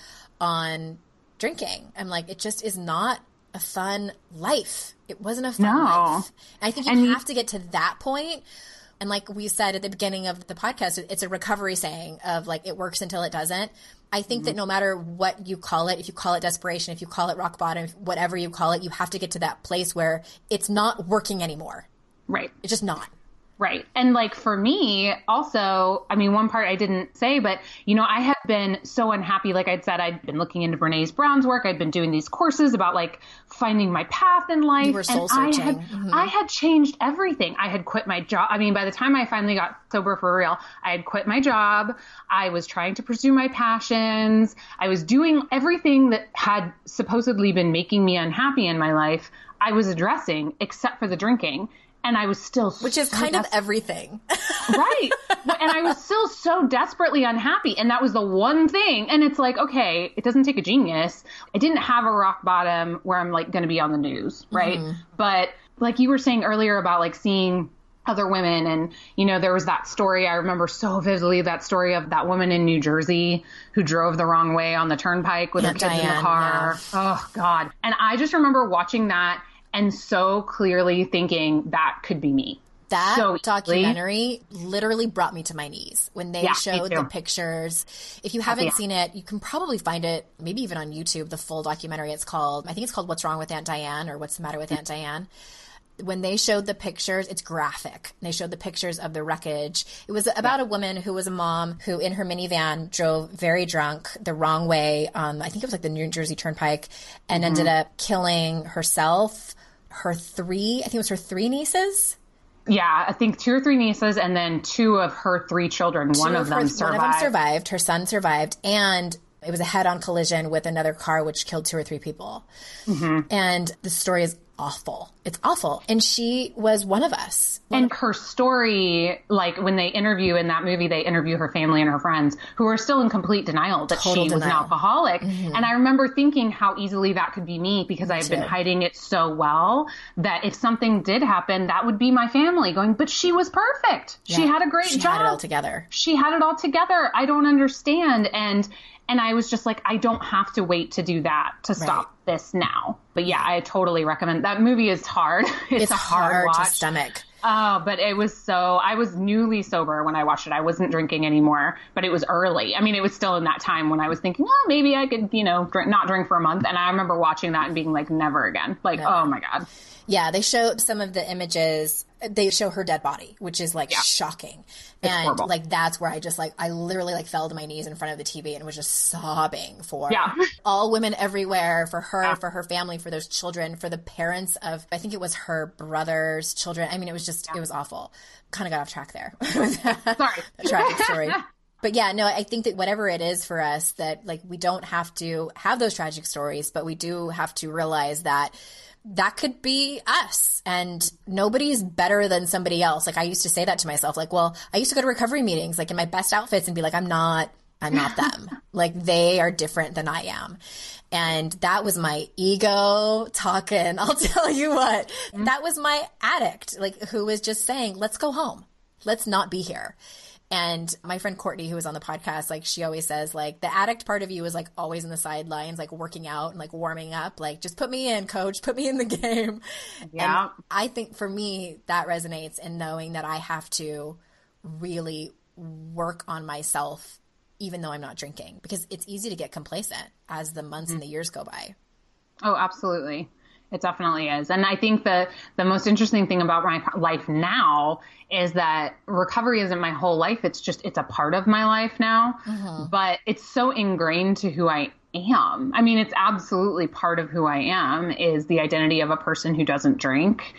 on drinking. I'm like, it just is not a fun life. It wasn't a fun no. life. And I think you and have to get to that point. And like we said at the beginning of the podcast, it's a recovery saying of like, it works until it doesn't. I think mm-hmm. that no matter what you call it, if you call it desperation, if you call it rock bottom, whatever you call it, you have to get to that place where it's not working anymore. Right. It's just not. Right. And like for me also, I mean, one part I didn't say, but you know, I have been so unhappy. Like I'd said, I'd been looking into Brené Brown's work. I'd been doing these courses about like finding my path in life. You were soul and searching. I had, mm-hmm. I had changed everything. I had quit my job. I mean, by the time I finally got sober for real, I had quit my job. I was trying to pursue my passions. I was doing everything that had supposedly been making me unhappy in my life. I was addressing, except for the drinking. And I was still Which is so kind des- of everything. Right. And I was still so desperately unhappy. And that was the one thing. And it's like, okay, it doesn't take a genius. I didn't have a rock bottom where I'm like going to be on the news. Right. Mm-hmm. But like you were saying earlier about like seeing other women, and, you know, there was that story. I remember so vividly that story of that woman in New Jersey who drove the wrong way on the turnpike with yeah, her kids Diane, in the car. Yeah. Oh, God. And I just remember watching that and so clearly thinking that could be me. That so documentary literally brought me to my knees when they yeah, showed the pictures. If you haven't yeah. seen it, you can probably find it maybe even on YouTube, the full documentary. It's called, I think it's called What's Wrong with Aunt Diane, or What's the Matter with Aunt Diane. When they showed the pictures, it's graphic. They showed the pictures of the wreckage. It was about yeah. a woman who was a mom who in her minivan drove very drunk the wrong way. Um, I think it was like the New Jersey Turnpike, and mm-hmm. ended up killing herself, her three, I think it was her three nieces. Yeah, I think two or three nieces, and then two of her three children. Two one of, of them her, survived. One of them survived. Her son survived. And it was a head-on collision with another car, which killed two or three people. Mm-hmm. And the story is awful. It's awful. And she was one of us. One and of- her story, like when they interview in that movie, they interview her family and her friends who are still in complete denial that Total she denial. was an alcoholic. Mm-hmm. And I remember thinking how easily that could be me, because I had been hiding it so well that if something did happen, that would be my family going, but she was perfect. Yeah. She had a great she job. She had it all together. She had it all together. I don't understand. And And I was just like, I don't have to wait to do that to stop right. this now. But yeah, I totally recommend. That movie is hard. It's, it's a hard, hard watch. to stomach. Oh, but it was so, I was newly sober when I watched it. I wasn't drinking anymore, but it was early. I mean, it was still in that time when I was thinking, well, maybe I could, you know, drink, not drink for a month. And I remember watching that and being like, never again. Like, never. Oh my God. Yeah, they showed some of the images. They show her dead body, which is like yeah. shocking. It's and horrible. Like that's where I just like I literally like fell to my knees in front of the T V and was just sobbing for yeah. all women everywhere, for her, yeah. for her family, for those children, for the parents of I think it was her brother's children. I mean, it was just yeah. it was awful. Kind of got off track there. Sorry, a tragic story. But yeah, no, I think that whatever it is for us, that like we don't have to have those tragic stories, but we do have to realize that that could be us, and nobody's better than somebody else. Like I used to say that to myself, like, well, I used to go to recovery meetings, like in my best outfits and be like, I'm not, I'm not them. Like they are different than I am. And that was my ego talking. I'll tell you what, mm-hmm. that was my addict, like who was just saying, let's go home. Let's not be here. And my friend Courtney, who was on the podcast, like she always says, like the addict part of you is like always in the sidelines, like working out and like warming up, like just put me in, coach, put me in the game. Yeah. And I think for me that resonates in knowing that I have to really work on myself, even though I'm not drinking, because it's easy to get complacent as the months mm-hmm. and the years go by. Oh, absolutely. It definitely is. And I think the, the most interesting thing about my life now is that recovery isn't my whole life. It's just, it's a part of my life now, mm-hmm. but it's so ingrained to who I am. I mean, it's absolutely part of who I am is the identity of a person who doesn't drink.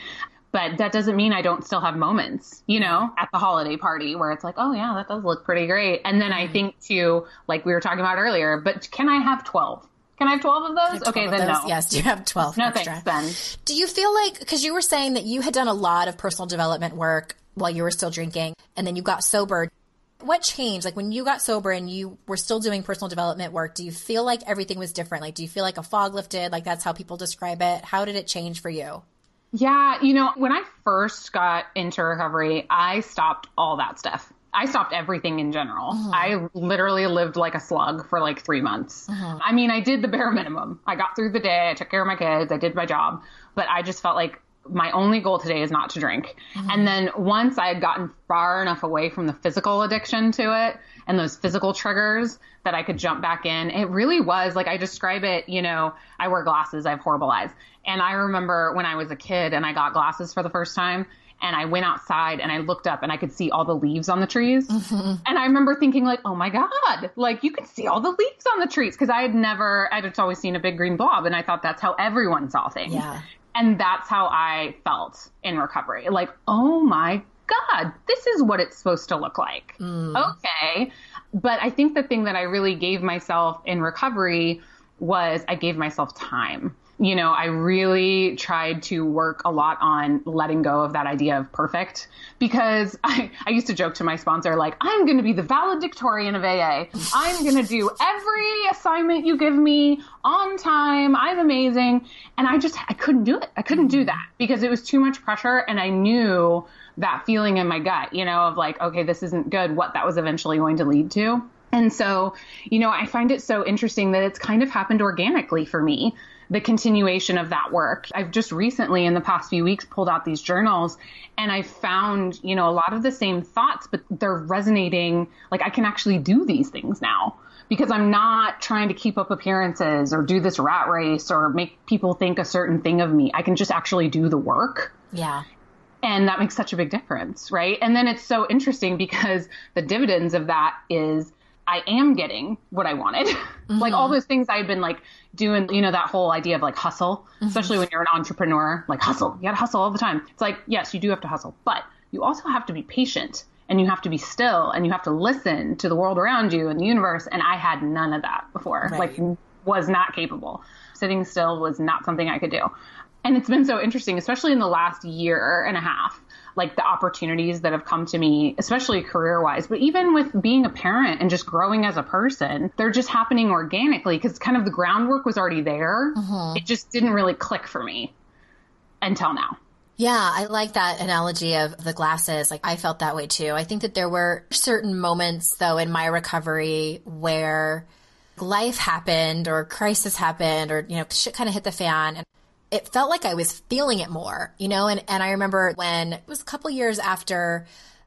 But that doesn't mean I don't still have moments, you know, at the holiday party where it's like, oh yeah, that does look pretty great. And then I think too, like we were talking about earlier, but can I have twelve? Can I have twelve of those? twelve okay, of then those? no. Yes, you have twelve no extra. Thanks, then. Do you feel like, because you were saying that you had done a lot of personal development work while you were still drinking, and then you got sober. What changed? Like when you got sober and you were still doing personal development work, do you feel like everything was different? Like, do you feel like a fog lifted? Like that's how people describe it. How did it change for you? Yeah, you know, when I first got into recovery, I stopped all that stuff. I stopped everything in general. Mm-hmm. I literally lived like a slug for like three months. Mm-hmm. I mean, I did the bare minimum. I got through the day. I took care of my kids. I did my job. But I just felt like my only goal today is not to drink. Mm-hmm. And then once I had gotten far enough away from the physical addiction to it and those physical triggers that I could jump back in, it really was like, I describe it, you know, I wear glasses. I have horrible eyes. And I remember when I was a kid and I got glasses for the first time and I went outside and I looked up and I could see all the leaves on the trees. Mm-hmm. And I remember thinking like, oh my God, like you can see all the leaves on the trees. Cause I had never, I'd just always seen a big green blob. And I thought that's how everyone saw things. Yeah. And that's how I felt in recovery. Like, oh my God, this is what it's supposed to look like. Mm. Okay. But I think the thing that I really gave myself in recovery was I gave myself time. You know, I really tried to work a lot on letting go of that idea of perfect because I, I used to joke to my sponsor, like, I'm going to be the valedictorian of A A. I'm going to do every assignment you give me on time. I'm amazing. And I just, I couldn't do it. I couldn't do that because it was too much pressure. And I knew that feeling in my gut, you know, of like, okay, this isn't good, what that was eventually going to lead to. And so, you know, I find it so interesting that it's kind of happened organically for me, the continuation of that work. I've just recently in the past few weeks pulled out these journals and I found, you know, a lot of the same thoughts, but they're resonating. Like I can actually do these things now because I'm not trying to keep up appearances or do this rat race or make people think a certain thing of me. I can just actually do the work. Yeah. And that makes such a big difference, right? And then it's so interesting because the dividends of that is I am getting what I wanted. Mm-hmm. Like all those things I've been like doing, you know, that whole idea of like hustle, mm-hmm. especially when you're an entrepreneur, like hustle, you gotta hustle all the time. It's like, yes, you do have to hustle, but you also have to be patient and you have to be still and you have to listen to the world around you and the universe. And I had none of that before, right. Like was not capable. Sitting still was not something I could do. And it's been so interesting, especially in the last year and a half, like the opportunities that have come to me, especially career wise, but even with being a parent and just growing as a person, they're just happening organically because kind of the groundwork was already there. Mm-hmm. It just didn't really click for me until now. Yeah, I like that analogy of the glasses. Like I felt that way too. I think that there were certain moments though in my recovery where life happened or crisis happened or, you know, shit kind of hit the fan. And it felt like I was feeling it more, you know, and, and I remember when it was a couple years after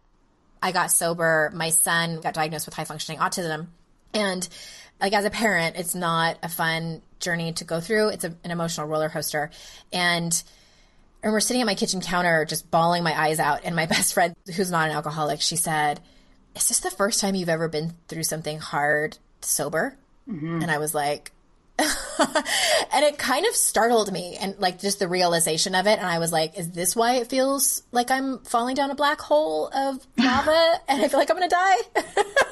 I got sober, my son got diagnosed with high functioning autism. And like as a parent, it's not a fun journey to go through. It's a, an emotional roller coaster. And I remember sitting at my kitchen counter, just bawling my eyes out. And my best friend, who's not an alcoholic, she said, is this the first time you've ever been through something hard sober? Mm-hmm. And I was like, and it kind of startled me and like just the realization of it. And I was like, is this why it feels like I'm falling down a black hole of lava and I feel like I'm going to die?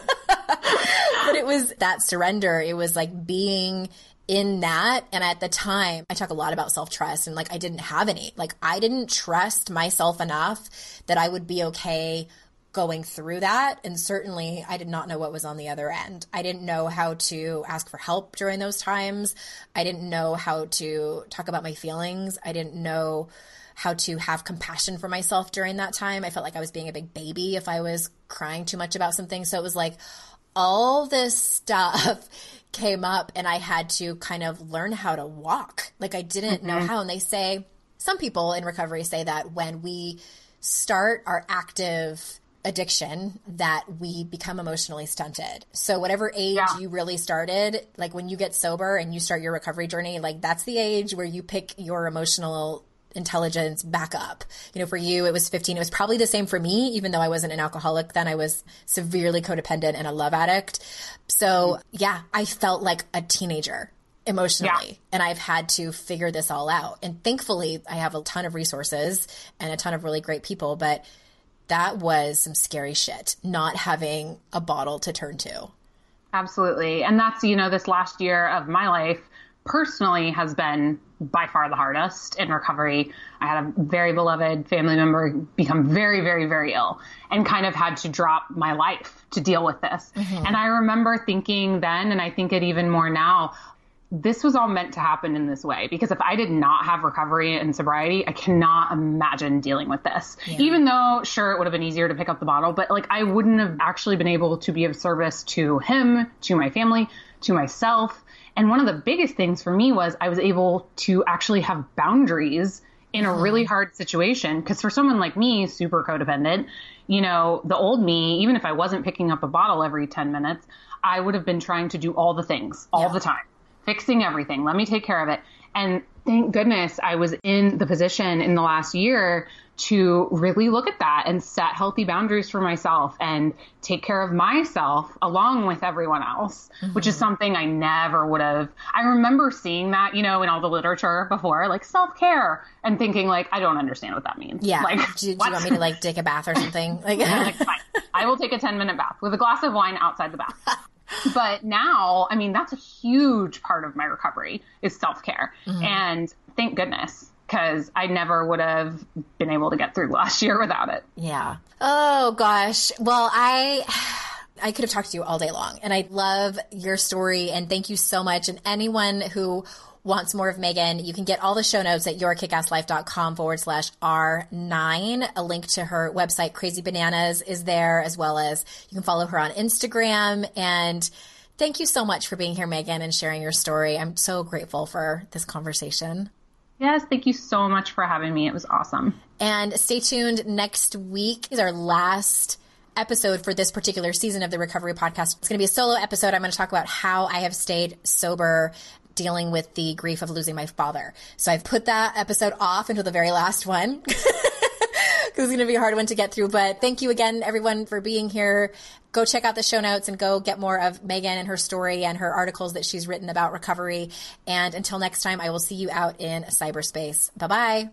But it was that surrender. It was like being in that. And at the time, I talk a lot about self-trust and like I didn't have any. Like I didn't trust myself enough that I would be okay going through that. And certainly I did not know what was on the other end. I didn't know how to ask for help during those times. I didn't know how to talk about my feelings. I didn't know how to have compassion for myself during that time. I felt like I was being a big baby if I was crying too much about something. So it was like all this stuff came up and I had to kind of learn how to walk. Like I didn't mm-hmm. know how. And they say, some people in recovery say that when we start our active addiction that we become emotionally stunted. So whatever age yeah. you really started, like when you get sober and you start your recovery journey, like that's the age where you pick your emotional intelligence back up. You know, for you, it was fifteen. It was probably the same for me, even though I wasn't an alcoholic then. I was severely codependent and a love addict. So yeah, I felt like a teenager emotionally. Yeah. And I've had to figure this all out. And thankfully, I have a ton of resources and a ton of really great people, but that was some scary shit, not having a bottle to turn to. Absolutely. And that's, you know, this last year of my life personally has been by far the hardest in recovery. I had a very beloved family member become very, very, very ill and kind of had to drop my life to deal with this. Mm-hmm. And I remember thinking then, and I think it even more now, this was all meant to happen in this way, because if I did not have recovery and sobriety, I cannot imagine dealing with this. Yeah. Even though, sure, it would have been easier to pick up the bottle, but like I wouldn't have actually been able to be of service to him, to my family, to myself. And one of the biggest things for me was I was able to actually have boundaries in a really hard situation. Because for someone like me, super codependent, you know, the old me, even if I wasn't picking up a bottle every ten minutes, I would have been trying to do all the things all yeah. the time. Fixing everything. Let me take care of it. And thank goodness I was in the position in the last year to really look at that and set healthy boundaries for myself and take care of myself along with everyone else, mm-hmm. which is something I never would have. I remember seeing that, you know, in all the literature before, like self-care, and thinking like, I don't understand what that means. Yeah. Like, do, do you want me to like take a bath or something? Like, like fine. I will take a ten minute bath with a glass of wine outside the bath. But now, I mean, that's a huge part of my recovery is self-care. Mm-hmm. And thank goodness, because I never would have been able to get through last year without it. Yeah. Oh, gosh. Well, I... I could have talked to you all day long, and I love your story, and thank you so much. And anyone who wants more of Megan, you can get all the show notes at yourkickasslife.com forward slash R9. A link to her website, Crazy Bananas, is there, as well as you can follow her on Instagram. And thank you so much for being here, Megan, and sharing your story. I'm so grateful for this conversation. Yes, thank you so much for having me. It was awesome. And stay tuned. Next week is our last episode for this particular season of the Recovery Podcast. It's going to be a solo episode. I'm going to talk about how I have stayed sober dealing with the grief of losing my father. So I've put that episode off until the very last one because it's going to be a hard one to get through. But thank you again, everyone, for being here. Go check out the show notes and go get more of Megan and her story and her articles that she's written about recovery. And until next time, I will see you out in cyberspace. Bye-bye.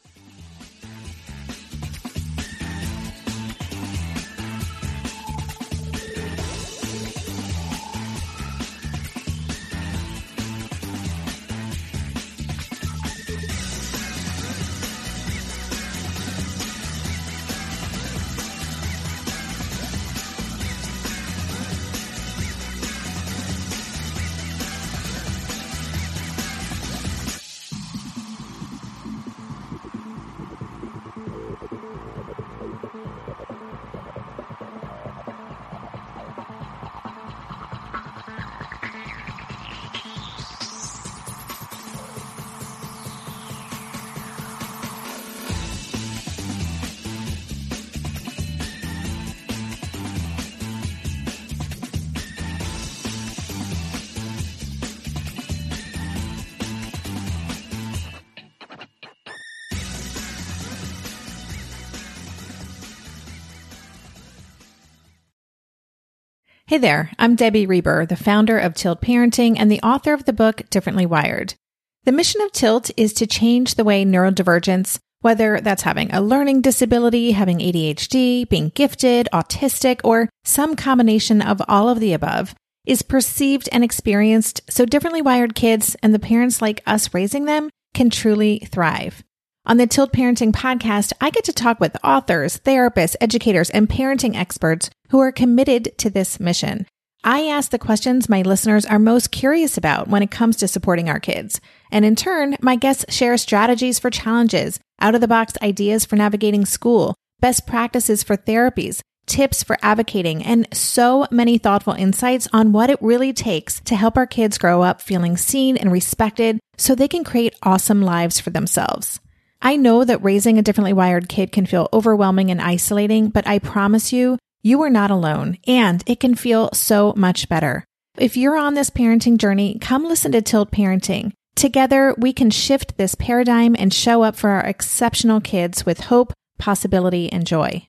Hey there, I'm Debbie Reber, the founder of Tilt Parenting and the author of the book Differently Wired. The mission of Tilt is to change the way neurodivergence, whether that's having a learning disability, having A D H D, being gifted, autistic, or some combination of all of the above, is perceived and experienced so differently wired kids and the parents like us raising them can truly thrive. On the Tilt Parenting podcast, I get to talk with authors, therapists, educators, and parenting experts who are committed to this mission. I ask the questions my listeners are most curious about when it comes to supporting our kids. And in turn, my guests share strategies for challenges, out-of-the-box ideas for navigating school, best practices for therapies, tips for advocating, and so many thoughtful insights on what it really takes to help our kids grow up feeling seen and respected so they can create awesome lives for themselves. I know that raising a differently wired kid can feel overwhelming and isolating, but I promise you, you are not alone, and it can feel so much better. If you're on this parenting journey, come listen to Tilt Parenting. Together, we can shift this paradigm and show up for our exceptional kids with hope, possibility, and joy.